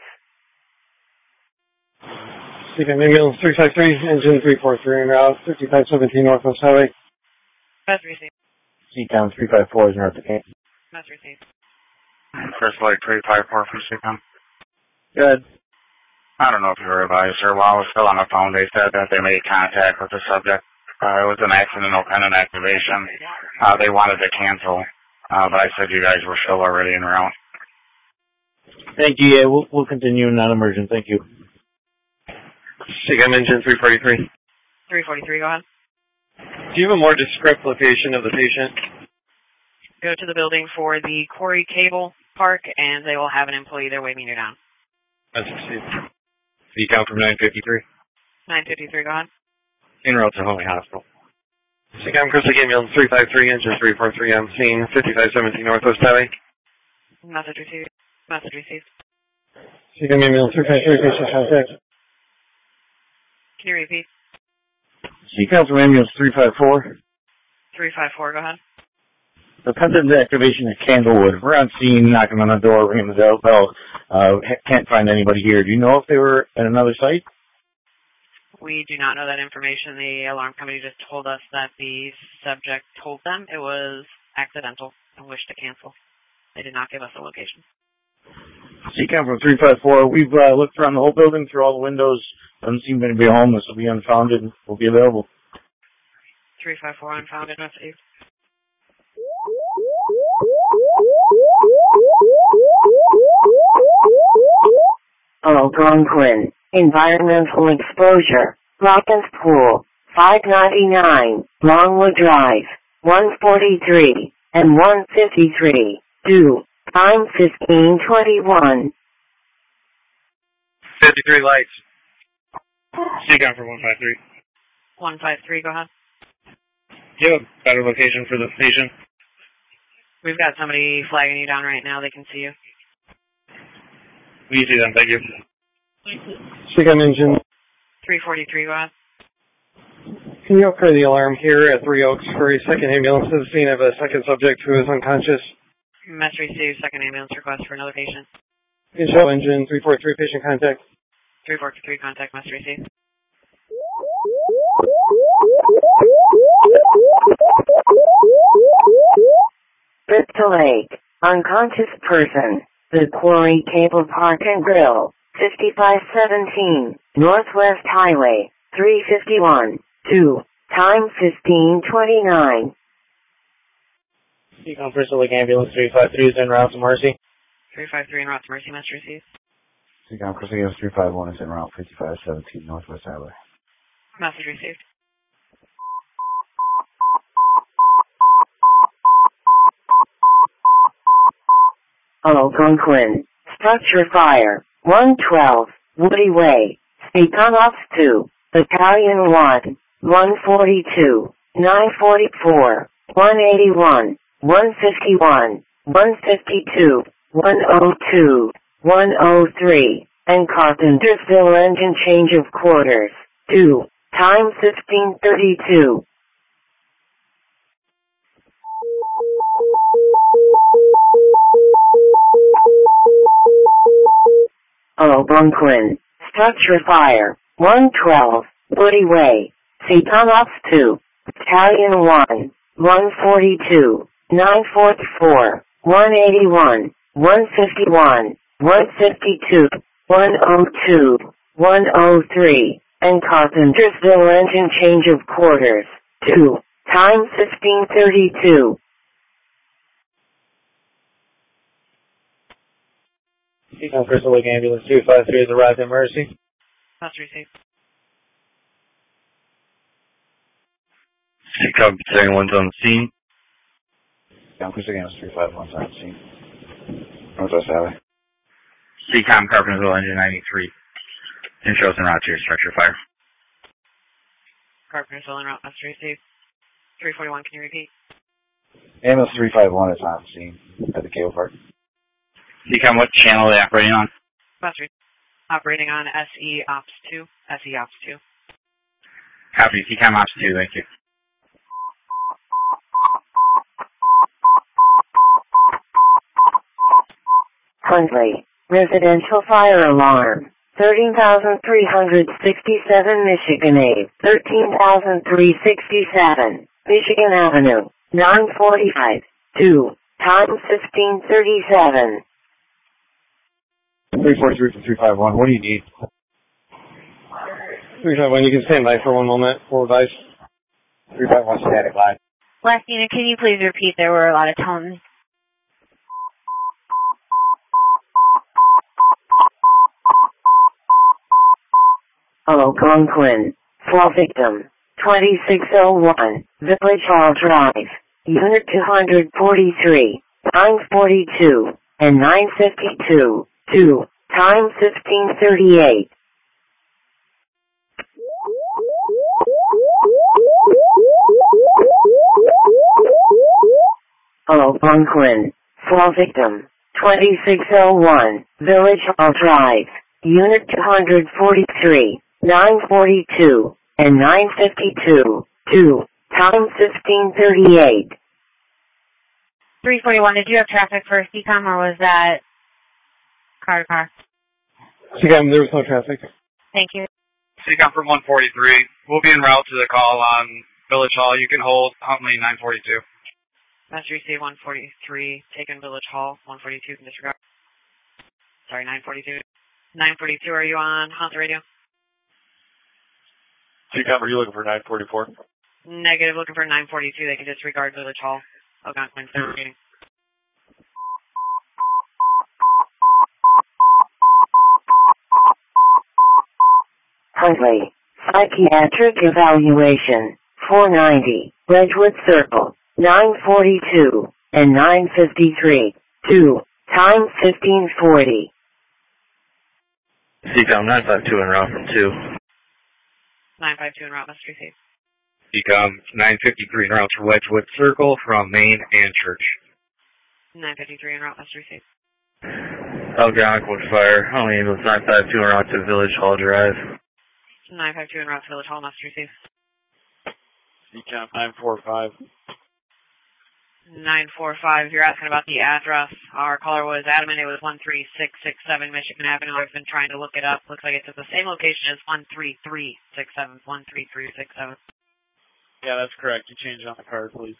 S7: Decom Ambulance three five three, engine three four three en route, fifty-five seventeen Northwest Highway.
S8: Message received.
S5: Decom three five four is north of Kane.
S8: Message received.
S1: Crystal Lake three five four from Seacom.
S5: Good.
S1: I don't know if you were advised, sir. While I was still on the phone, they said that they made contact with the subject. Uh, it was an accidental pendant activation. Uh, they wanted to cancel, uh, but I said you guys were still already en route.
S5: Thank you. Yeah, we'll, we'll continue non-emergent. Thank you.
S7: Decom engine three forty-three.
S8: three forty-three, go ahead.
S7: Do you have a more descriptive location of the patient?
S8: Go to the building for the Quarry Cable Park, and they will have an employee there waving you down.
S7: That's received. Decom from nine fifty-three.
S8: nine fifty-three, go ahead.
S7: En route to Holy Hospital. Decom Crystal Lake Ambulance three five three, engine three four three on scene, fifty-five seventeen Northwest Highway.
S8: Message received. Message received.
S7: Decom Ambulance three five three, patient contact.
S8: Can you repeat?
S5: Decom from Ambulance three five four.
S8: three five four, go ahead.
S5: The pendant activation at Candlewood. We're on scene, knocking on the door, ringing the bell. Uh, can't find anybody here. Do you know if they were at another site?
S8: We do not know that information. The alarm company just told us that the subject told them it was accidental and wished to cancel. They did not give us a location.
S5: Decom from three five four. We've uh, looked around the whole building through all the windows. Doesn't seem to be home. This will be unfounded and will be available.
S8: three five four, unfounded, message.
S3: Algonquin, environmental exposure, Robbins Pool, five ninety-nine, Longwood Drive, one forty-three, and one fifty-three, two, time fifteen twenty-one.
S7: fifty-three lights. Decom for one five three.
S8: one five three, go ahead.
S7: Do you have a better location for the patient?
S8: We've got somebody flagging you down right now. They can see you.
S7: We see them. Thank you. Decom engine.
S8: three forty-three, go ahead.
S7: Can you occur the alarm here at Three Oaks for a second ambulance to the scene of a second subject who is unconscious?
S8: Message received, second ambulance request for another patient.
S7: You can show engine three four three, patient contact.
S8: three four three, contact, message received.
S3: Crystal Lake, unconscious person, the Quarry Cable Park and Grill, fifty-five seventeen, Northwest Highway, three fifty-one, two, time fifteen twenty-nine.
S5: Decom Crystal Lake Ambulance three five three is en route to Mercy.
S8: three five three en route to Mercy, message received.
S5: Decom Crystal Lake Ambulance three five one is en route fifty-five seventeen Northwest Highway.
S8: Message received.
S3: Algonquin, structure fire, one twelve, Woody Way, Seacom Ops two, Battalion one, one forty-two, nine forty-four, one eighty-one, one fifty-one, one fifty-two, one oh two, one oh three, and Carpentersville engine change of quarters, two, time fifteen thirty-two. Algonquin, structure fire, one twelve, Woody Way, Seacom Ops two, Battalion one, one forty-two, nine forty-four, one eighty-one, one fifty-one, one fifty-two, one oh two, one oh three, and Carpentersville engine change of quarters, two, time fifteen thirty-two.
S9: Seacom Crystal Lake Ambulance two five three has arrived at Mercy.
S8: Must receive.
S5: Seacom Battalion one's on the scene. Seacom Crystal Ambulance three five one's on the scene. Northwest Highway.
S6: Seacom Carpentersville Engine ninety-three. Intros and route to your structure fire.
S8: Carpentersville en route. Must receive. three forty-one, can you repeat?
S5: Ambulance three five one is on the scene at the cable park.
S6: Seacom, what channel are they operating on?
S8: Must receive. Operating on S E Ops two. S E Ops two.
S6: Copy. Seacom Ops two, thank you.
S3: Huntley, residential fire alarm. thirteen thousand three hundred sixty-seven Michigan Ave, thirteen thousand three hundred sixty-seven, Michigan Avenue, nine forty-five, two, time fifteen thirty-seven.
S5: three four three three five one, what do you need?
S9: three five one, you can stand by for one moment. Full advice.
S5: three five one static line.
S10: Last unit, can you please repeat? There were a lot of tones.
S3: Algonquin, fall victim, twenty-six oh one, Village Hall Drive, Unit two forty-three, time forty-two, and nine fifty-two, two, time fifteen thirty-eight. Algonquin, fall victim, twenty-six oh one, Village Hall Drive, Unit two forty-three, nine forty-two, and nine fifty-two, two, time fifteen thirty-eight.
S10: three forty-one, did you have traffic for Seacom, or was that car to car?
S9: Seacom, there was no traffic.
S10: Thank you.
S6: Seacom from one forty-three. We'll be en route to the call on Village Hall. You can hold Huntley nine forty-two.
S8: Must receive one forty-three. Taken Village Hall. one forty-two can disregard. Sorry, nine forty-two. nine forty-two, are you on Huntley radio?
S1: Seacom, are you looking for nine forty-four?
S8: Negative, looking for nine forty-two. They can disregard Village Hall. Algonquin, still reading.
S3: Huntley, psychiatric evaluation, four ninety, Redwood Circle, nine forty-two, and nine fifty-three, two, time fifteen forty.
S5: Seacom nine five two en route from two.
S8: nine five two en route, must receive.
S6: Seacom nine fifty-three en route to Wedgewood Circle from Main and Church.
S8: nine fifty-three en route, must receive.
S5: Algonquin Fire, only ambulance nine five two en route to Village Hall Drive.
S8: nine five two en route to Village Hall, must receive.
S1: Seacom nine four five.
S8: nine four five, you're asking about the address. Our caller was adamant it was one three six six seven Michigan Avenue. I've been trying to look it up. Looks like it's at the same location as one three three six seven. one three three six seven.
S1: Yeah, that's correct. You change it on the card, please.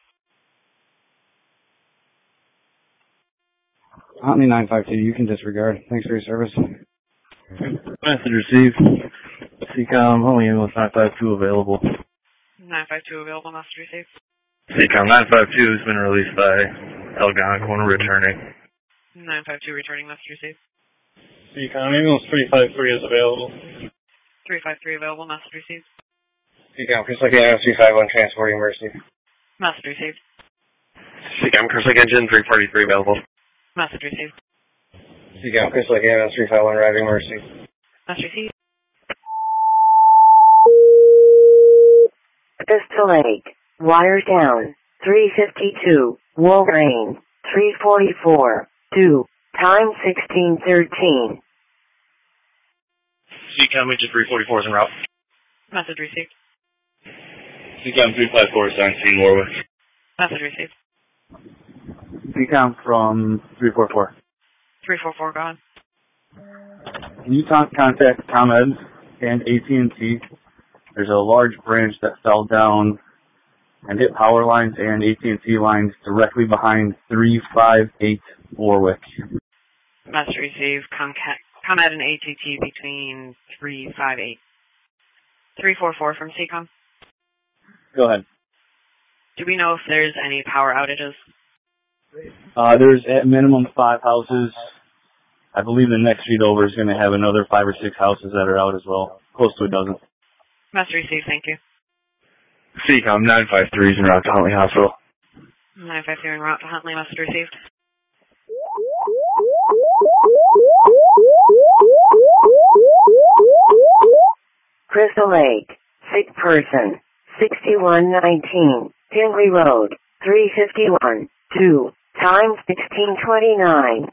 S7: Huntley nine five two, you can disregard. Thanks for your service.
S5: Message received. Seacom, only ambulance nine five two available.
S8: nine five two available, must receive.
S5: Seacom nine five two has been released by Algonquin returning.
S8: nine five two returning, must receive.
S1: Seacom, ambulance three five three is available.
S8: three five three available, must receive.
S9: Seacom, Crystal Lake Ambulance three five one transporting Mercy.
S8: Must receive.
S5: Seacom, Crystal Lake Engine three forty-three available.
S8: Must receive.
S9: Seacom, Crystal Lake Ambulance three five one arriving Mercy.
S8: Must receive.
S3: Crystal Lake, wire down, three fifty-two, Wolverine, three forty-four, two, time sixteen thirteen.
S1: Seacom, engine three forty-four is en route.
S8: Message received.
S5: Seacom three five four is on scene, Warwick.
S8: Message received.
S7: Seacom from three four four.
S8: three four four, go on.
S7: Can you con- contact ComEd and A T and T? There's a large branch that fell down and hit power lines and A T and T lines directly behind three five eight Warwick.
S8: Message received. Comcast, ComEd and A T T between three five eight. three four four from Seacom.
S7: Go ahead.
S8: Do we know if there's any power outages?
S7: Uh, there's at minimum five houses I believe the next street over is going to have another five or six houses that are out as well, close to a dozen.
S8: Must receive, thank you.
S5: C COM nine five three is en route to Huntley Hospital.
S8: nine five three en route to Huntley, must received.
S3: Crystal Lake, sick person, sixty-one nineteen, Tingley Road, three fifty-one, two, time sixteen twenty-nine.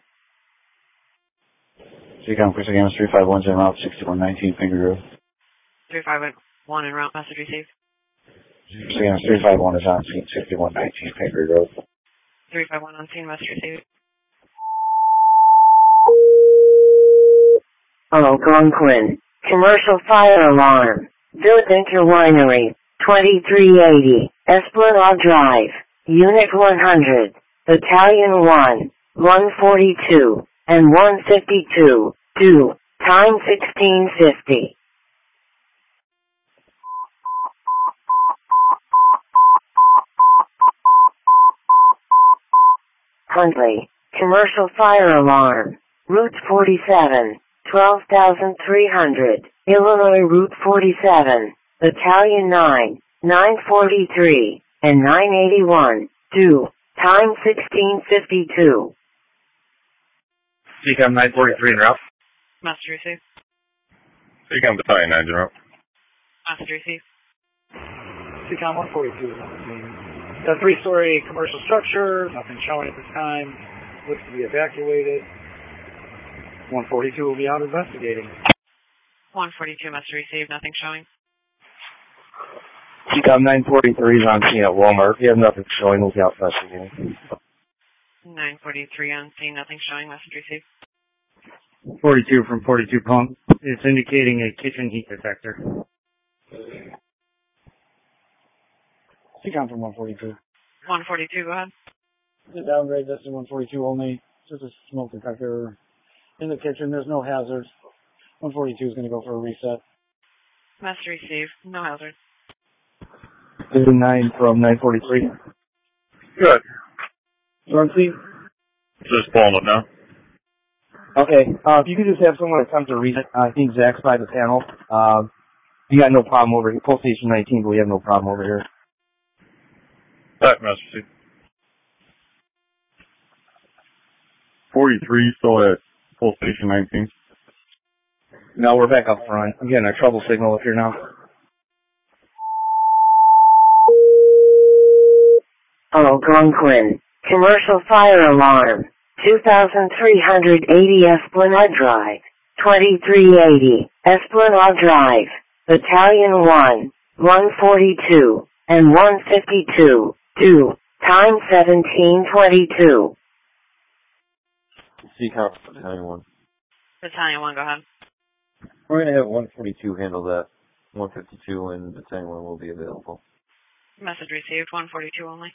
S7: C COM, Crystal Gamma three five one is en route, sixty-one nineteen, Finger Grove.
S8: three five one en route, message received.
S5: Crystal Gamma three five one is on scene, sixty-one nineteen, Finger Grove.
S8: three five one on scene, message received.
S3: Algonquin, commercial fire alarm, Villa Inter Winery, twenty-three eighty, Esplanade Drive, Unit one hundred, Battalion one, one forty-two, and one fifty-two, two, time sixteen fifty. Huntley, commercial fire alarm, Route forty-seven, twelve thousand three hundred, Illinois Route forty-seven, Battalion nine, nine forty-three, and nine eighty-one, two, time sixteen fifty-two.
S5: C COM nine forty-three en route.
S8: Message received.
S1: C COM Battalion nine, en route.
S8: Message received.
S11: C COM one forty-two. It's a three-story commercial structure, nothing showing at this time. Looks to be evacuated. one forty-two will be out investigating.
S8: one forty-two message received, nothing showing.
S5: C COM nine forty-three is on scene at Walmart. We have nothing showing, we'll be out investigating.
S8: nine forty-three on scene, nothing showing, message received.
S7: forty-two from forty-two pump. It's indicating a kitchen heat detector.
S11: C COM from one forty-two.
S8: one forty-two, go ahead.
S11: Downgrade this to one forty-two only. Just a smoke detector in the kitchen. There's no hazards. one forty-two is going to go for a reset.
S8: Message received, no hazard.
S5: nine from nine forty-three.
S1: Good.
S11: Storm Fleet?
S1: Just pulling up now.
S5: Okay, uh, if you could just have someone attempt to read it. I think Zach's by the panel. Uh, you got no problem over here. Pull station nineteen, but we have no problem over here.
S1: Back message. forty-three, still at full station nineteen.
S5: No, we're back up front. I'm getting a trouble signal up here now.
S3: Algonquin, commercial fire alarm, two thousand three hundred eighty Esplanade Drive, twenty-three eighty, Esplanade Drive, Battalion one, one forty-two, and one fifty-two, two, time seventeen twenty-two.
S12: C COM Battalion one.
S8: Battalion one, go ahead.
S12: We're going to have one forty-two handle that. one fifty-two and Battalion one will be available.
S8: Message received, one forty-two only.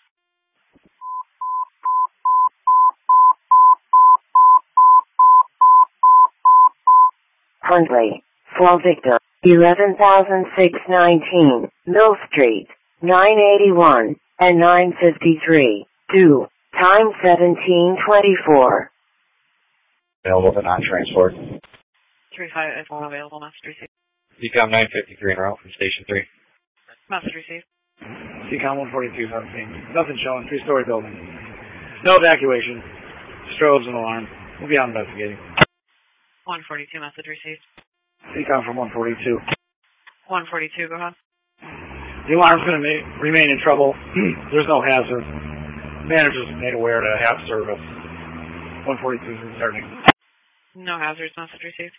S3: Huntley, Fall Victim, eleven thousand six hundred nineteen, Mill Street, nine eighty-one, and nine fifty-three, two, time seventeen twenty-four.
S5: Available but not transport.
S8: three five is one available, message received.
S5: C COM nine fifty-three en route from station three.
S8: Message received.
S11: C COM one forty-two is on scene. Nothing showing. Three-story building. No evacuation. Strobes and alarm. We'll be out investigating.
S8: one forty-two message received.
S11: C COM from one forty-two.
S8: one forty-two, go ahead.
S11: The alarm's going to ma- remain in trouble. There's no hazard. Manager's made aware to have service. one forty-two is returning.
S8: No hazards, message received.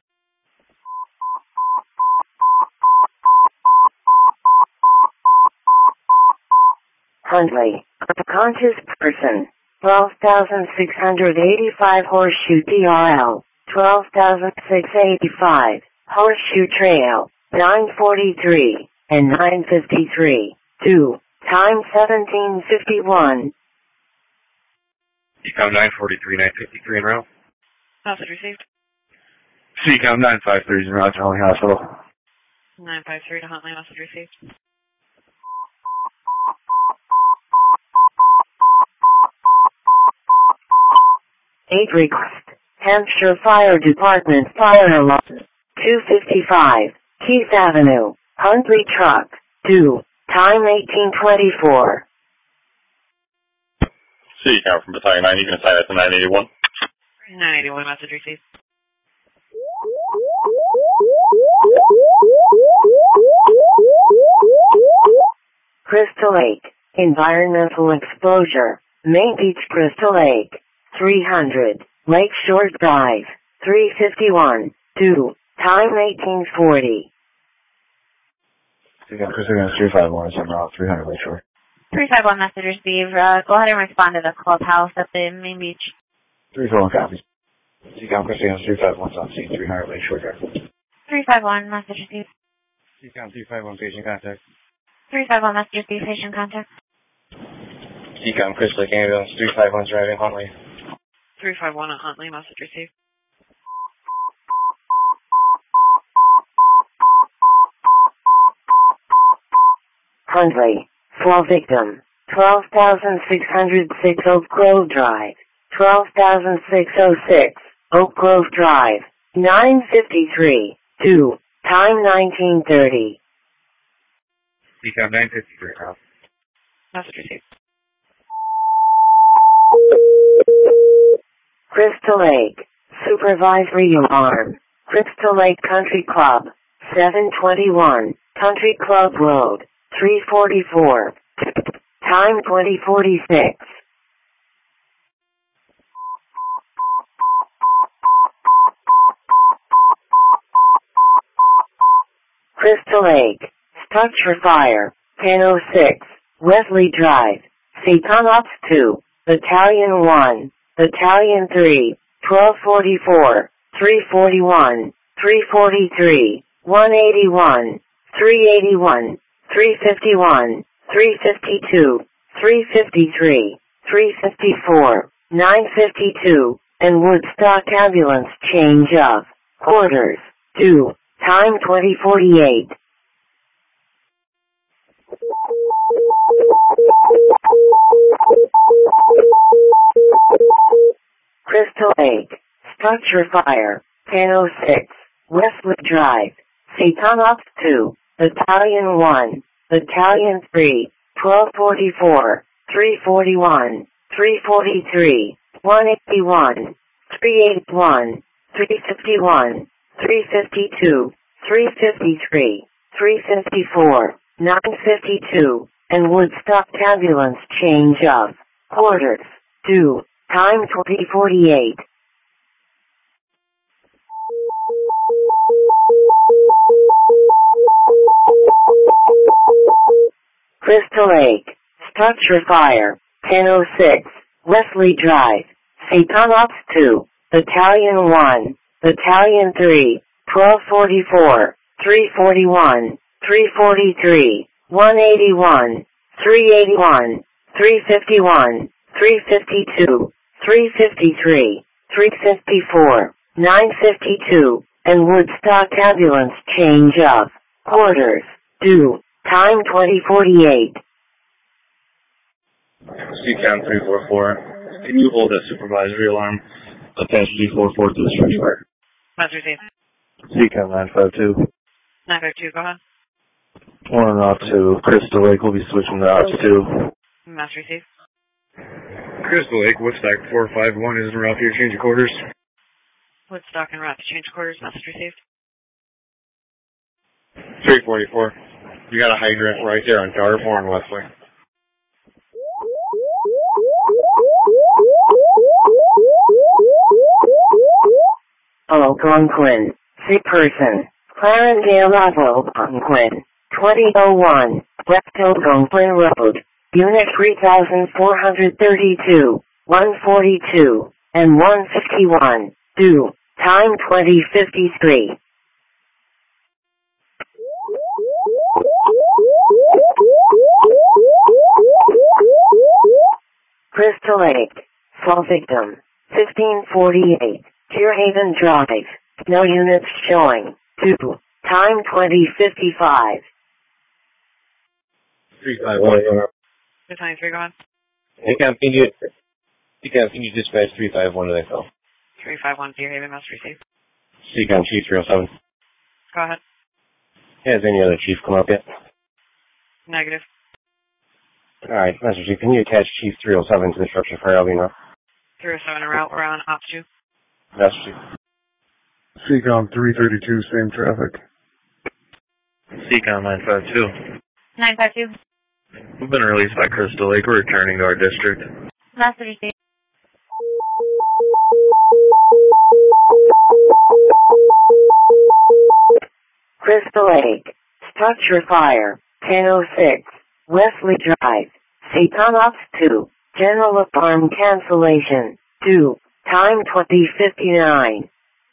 S3: Huntley, unconscious person, twelve thousand six hundred eighty-five Horseshoe D R L, twelve thousand six hundred eighty-five, Horseshoe Trail, nine forty-three, and nine fifty-three, two, time seventeen fifty-one.
S5: C COM nine forty-three, nine fifty-three en route.
S8: Message received.
S5: C COM nine five three is en route to Huntley Hospital.
S8: nine five three to Huntley, message received.
S3: Aid request, Hampshire Fire Department Fire Alarm. two fifty-five, Keith Avenue, Huntley Truck. two. Time eighteen twenty-four.
S1: City count from Battalion nine, you can assign that to nine eighty-one.
S8: nine eighty-one, message received.
S3: Crystal Lake, environmental exposure, Main Beach Crystal Lake, three hundred, Lakeshore Drive, three fifty-one, two, time eighteen forty.
S5: City count, Crystal Lake, three five one, is en route, three hundred Lakeshore.
S10: three five one, message received. Uh, go ahead and respond to the clubhouse at the Main Beach.
S5: three four one, copies. City count, Crystal Lake, three five one, on scene, three hundred Lakeshore Drive.
S10: three five one, message received.
S9: City count, three five one, patient contact.
S10: three five one, message received, patient contact.
S9: City count, Crystal Lake ambulance, three five one, driving Huntley.
S8: three five one at Huntley, message received.
S3: Huntley, flow victim, twelve thousand six hundred six Oak Grove Drive, twelve thousand six hundred six, Oak Grove Drive, nine fifty-three, two, time nineteen thirty.
S9: City count, nine fifty-three, Ralph.
S8: Message received.
S3: Crystal Lake, supervisory alarm, Crystal Lake Country Club, seven twenty-one, Country Club Road, three forty-four, time twenty forty-six. Crystal Lake, structure fire, ten oh six, Wesley Drive, Seacon Ops two, Battalion one, Battalion three, twelve forty-four, three forty-one, three forty-three, one eighty-one, three eighty-one, three fifty-one, three fifty-two, three fifty-three, three fifty-four, nine fifty-two, and Woodstock ambulance change of quarters, two, time twenty forty-eight. Crystal Lake, structure fire, ten oh six, Westwood Drive, Seacon Ops two, Battalion one, Battalion three, twelve forty-four, three forty-one, three forty-three, one eighty-one, three eighty-one, three fifty-one, three fifty-two, three fifty-three, three fifty-four, nine fifty-two, and Woodstock ambulance change of quarters, two, time twenty forty-eight. Crystal Lake, structure fire, ten oh six, Wesley Drive, Seacon Ops two, Battalion one, Battalion three, twelve forty-four, three forty-one, three forty-three, one eighty-one, three eighty-one, three fifty-one, three fifty-two, three fifty-three, three fifty-four, nine fifty-two, and Woodstock ambulance change of quarters, two, time twenty forty-eight.
S9: City count, three four four. Can you hold a supervisory alarm? Attach G four four to the structure fire.
S8: Message received.
S5: City count, nine five two.
S8: nine five two, go ahead.
S5: One en route to Crystal Lake, we'll be switching to Ops two.
S8: Message received.
S9: Crystal Lake, Woodstock four five one is en route here, change of quarters.
S8: Woodstock and route to change quarters, message received.
S9: three forty-four. You got a hydrant right there on Dartmoor and Wesley.
S3: Algonquin, sick person, Clarendale Algonquin, twenty oh one, West Algonquin Road, Unit three thousand four hundred thirty-two, one forty-two, and one fifty-one, two, time twenty fifty-three. Crystal Lake, fall victim, fifteen forty-eight, Deerhaven Drive, no units showing, two, time twenty fifty-five.
S9: three five one.
S8: Battalion three, go ahead.
S9: You can continue, you can continue dispatch three five one to that call.
S8: three five one, Deer Haven, must receive.
S13: Seacom Chief three oh seven.
S8: Go ahead.
S13: Has any other chief come up yet?
S8: Negative.
S13: Alright, Master Chief, can you attach Chief three oh seven to the structure fire? I'll be enough.
S8: three oh seven en route. We're on Ops two.
S13: Master Chief.
S1: Seacom three thirty-two, same traffic.
S9: Seacom nine five two.
S10: nine five two.
S9: We've been released by Crystal Lake. We're returning to our district.
S10: Master receive.
S3: Crystal Lake. Structure fire. ten oh six. Wesley Drive. Seacom Ops two. General alarm cancellation. two. Time twenty fifty-nine.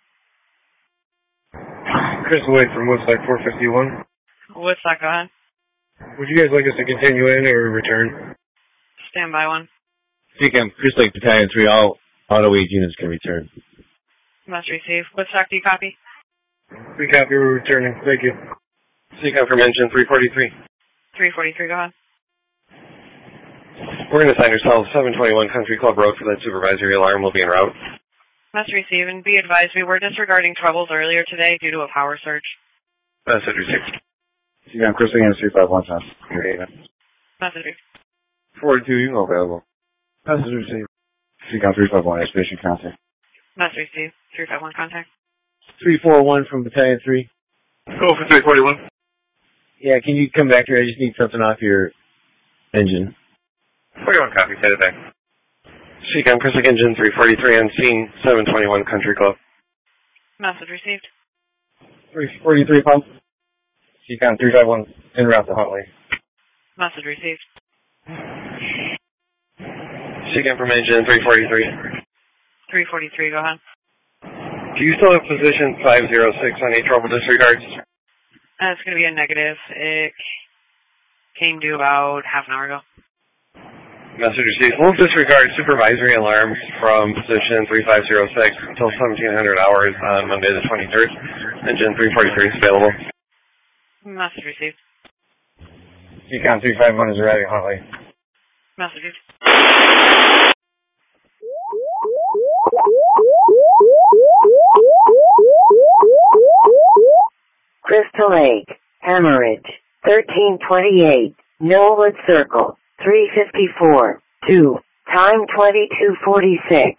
S14: Crystal Lake from Woodstock four fifty-one.
S8: Woodstock, go ahead.
S14: Would you guys like us to continue in or return?
S8: Stand by one.
S12: Seacom, Crystal Lake Battalion three, all auto age units can return.
S8: Must receive. Woodstock, do you copy?
S14: We copy, we're returning. Thank you.
S13: Seacom from engine three forty-three.
S8: three forty-three, go ahead.
S13: We're going to assign ourselves seven twenty-one Country Club Road for that supervisory alarm. We'll be en route.
S8: Must receive, and be advised we were disregarding troubles earlier today due to a power surge.
S13: Message received.
S7: Seacom Crystal Lake three five one, South.
S8: Message received.
S7: forty-two, you know available. Message received. Seacom three five one, expedition contact.
S8: Message received. three five one, contact.
S12: three four one from Battalion three.
S9: Go for three forty-one.
S12: Yeah, can you come back here? I just need something off your engine.
S13: forty-one copy, set it back. Seacom Crystal Lake engine three forty-three on scene, seven twenty-one Country Club.
S8: Message received.
S7: three forty-three, pump. Seacom three five one, en route to Huntley.
S8: Message received.
S13: Seacom from engine three forty-three.
S8: three forty-three, go ahead.
S13: Do you still have position five oh six on any trouble disregards?
S8: Uh, it's going to be a negative. It came due about half an hour ago.
S13: Message received. We'll disregard supervisory alarms from position three five oh six until seventeen hundred hours on Monday the twenty-third. Engine three forty-three is available.
S8: Message received.
S7: Seacom three five one is arriving at Huntley.
S8: Message received.
S3: Crystal Lake. Hemorrhage. thirteen twenty-eight. Millwood Circle. three fifty-four. two. Time twenty-two forty-six.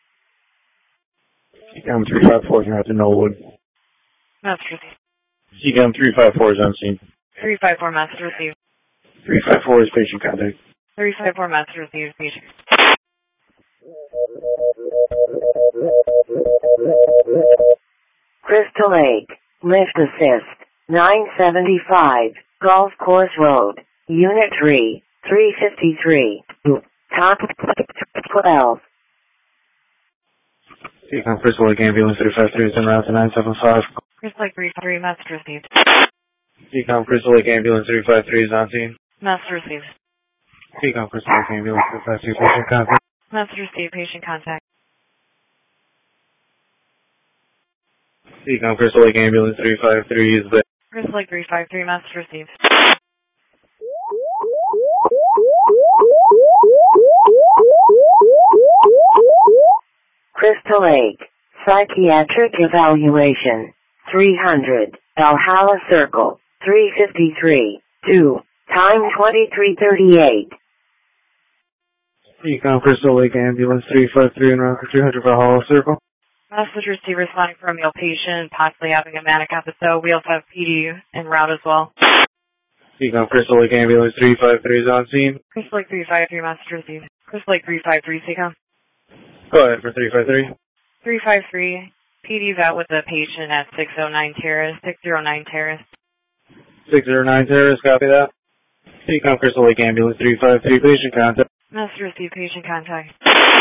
S7: Seacom three five four is en route to Knollwood.
S8: Message received.
S7: Seacom three five four is on scene.
S8: three five four, message received.
S7: three five four is patient contact.
S8: three five four, message received. Patient.
S3: Crystal Lake. Lift assist. nine seventy-five. Golf Course Road. Unit three. three fifty-three. Top twelve.
S7: Seacom Crystal Lake ambulance three five three is en route to nine seven five.
S8: Crystal Lake three five three, message received.
S7: Seacom Crystal Lake ambulance three five three is on scene.
S8: Message received.
S7: Seacom Crystal Lake ambulance three five three, patient contact.
S8: Message received. Patient contact.
S7: Seacom Crystal Lake ambulance three five three is there.
S8: Crystal Lake three five three, message received.
S3: Crystal Lake. Psychiatric evaluation. three hundred. Valhalla Circle. three fifty-three. two. Time twenty-three thirty-eight.
S7: Seacom Crystal Lake ambulance three five three en route to two hundred Valhalla Circle.
S8: Message received, responding for a male patient, possibly having a manic episode. We also have P D en route as well.
S7: Seacom Crystal Lake ambulance three five three is on scene.
S8: Crystal Lake three five three, message received. Crystal Lake three five three, Seacom.
S7: Go ahead for three five three.
S8: three five three, P D's out with the patient at six oh nine Terrace, six oh nine Terrace.
S7: six oh nine Terrace, copy that. Seacom Crystal Lake ambulance three five three, patient contact.
S8: Message received, patient contact.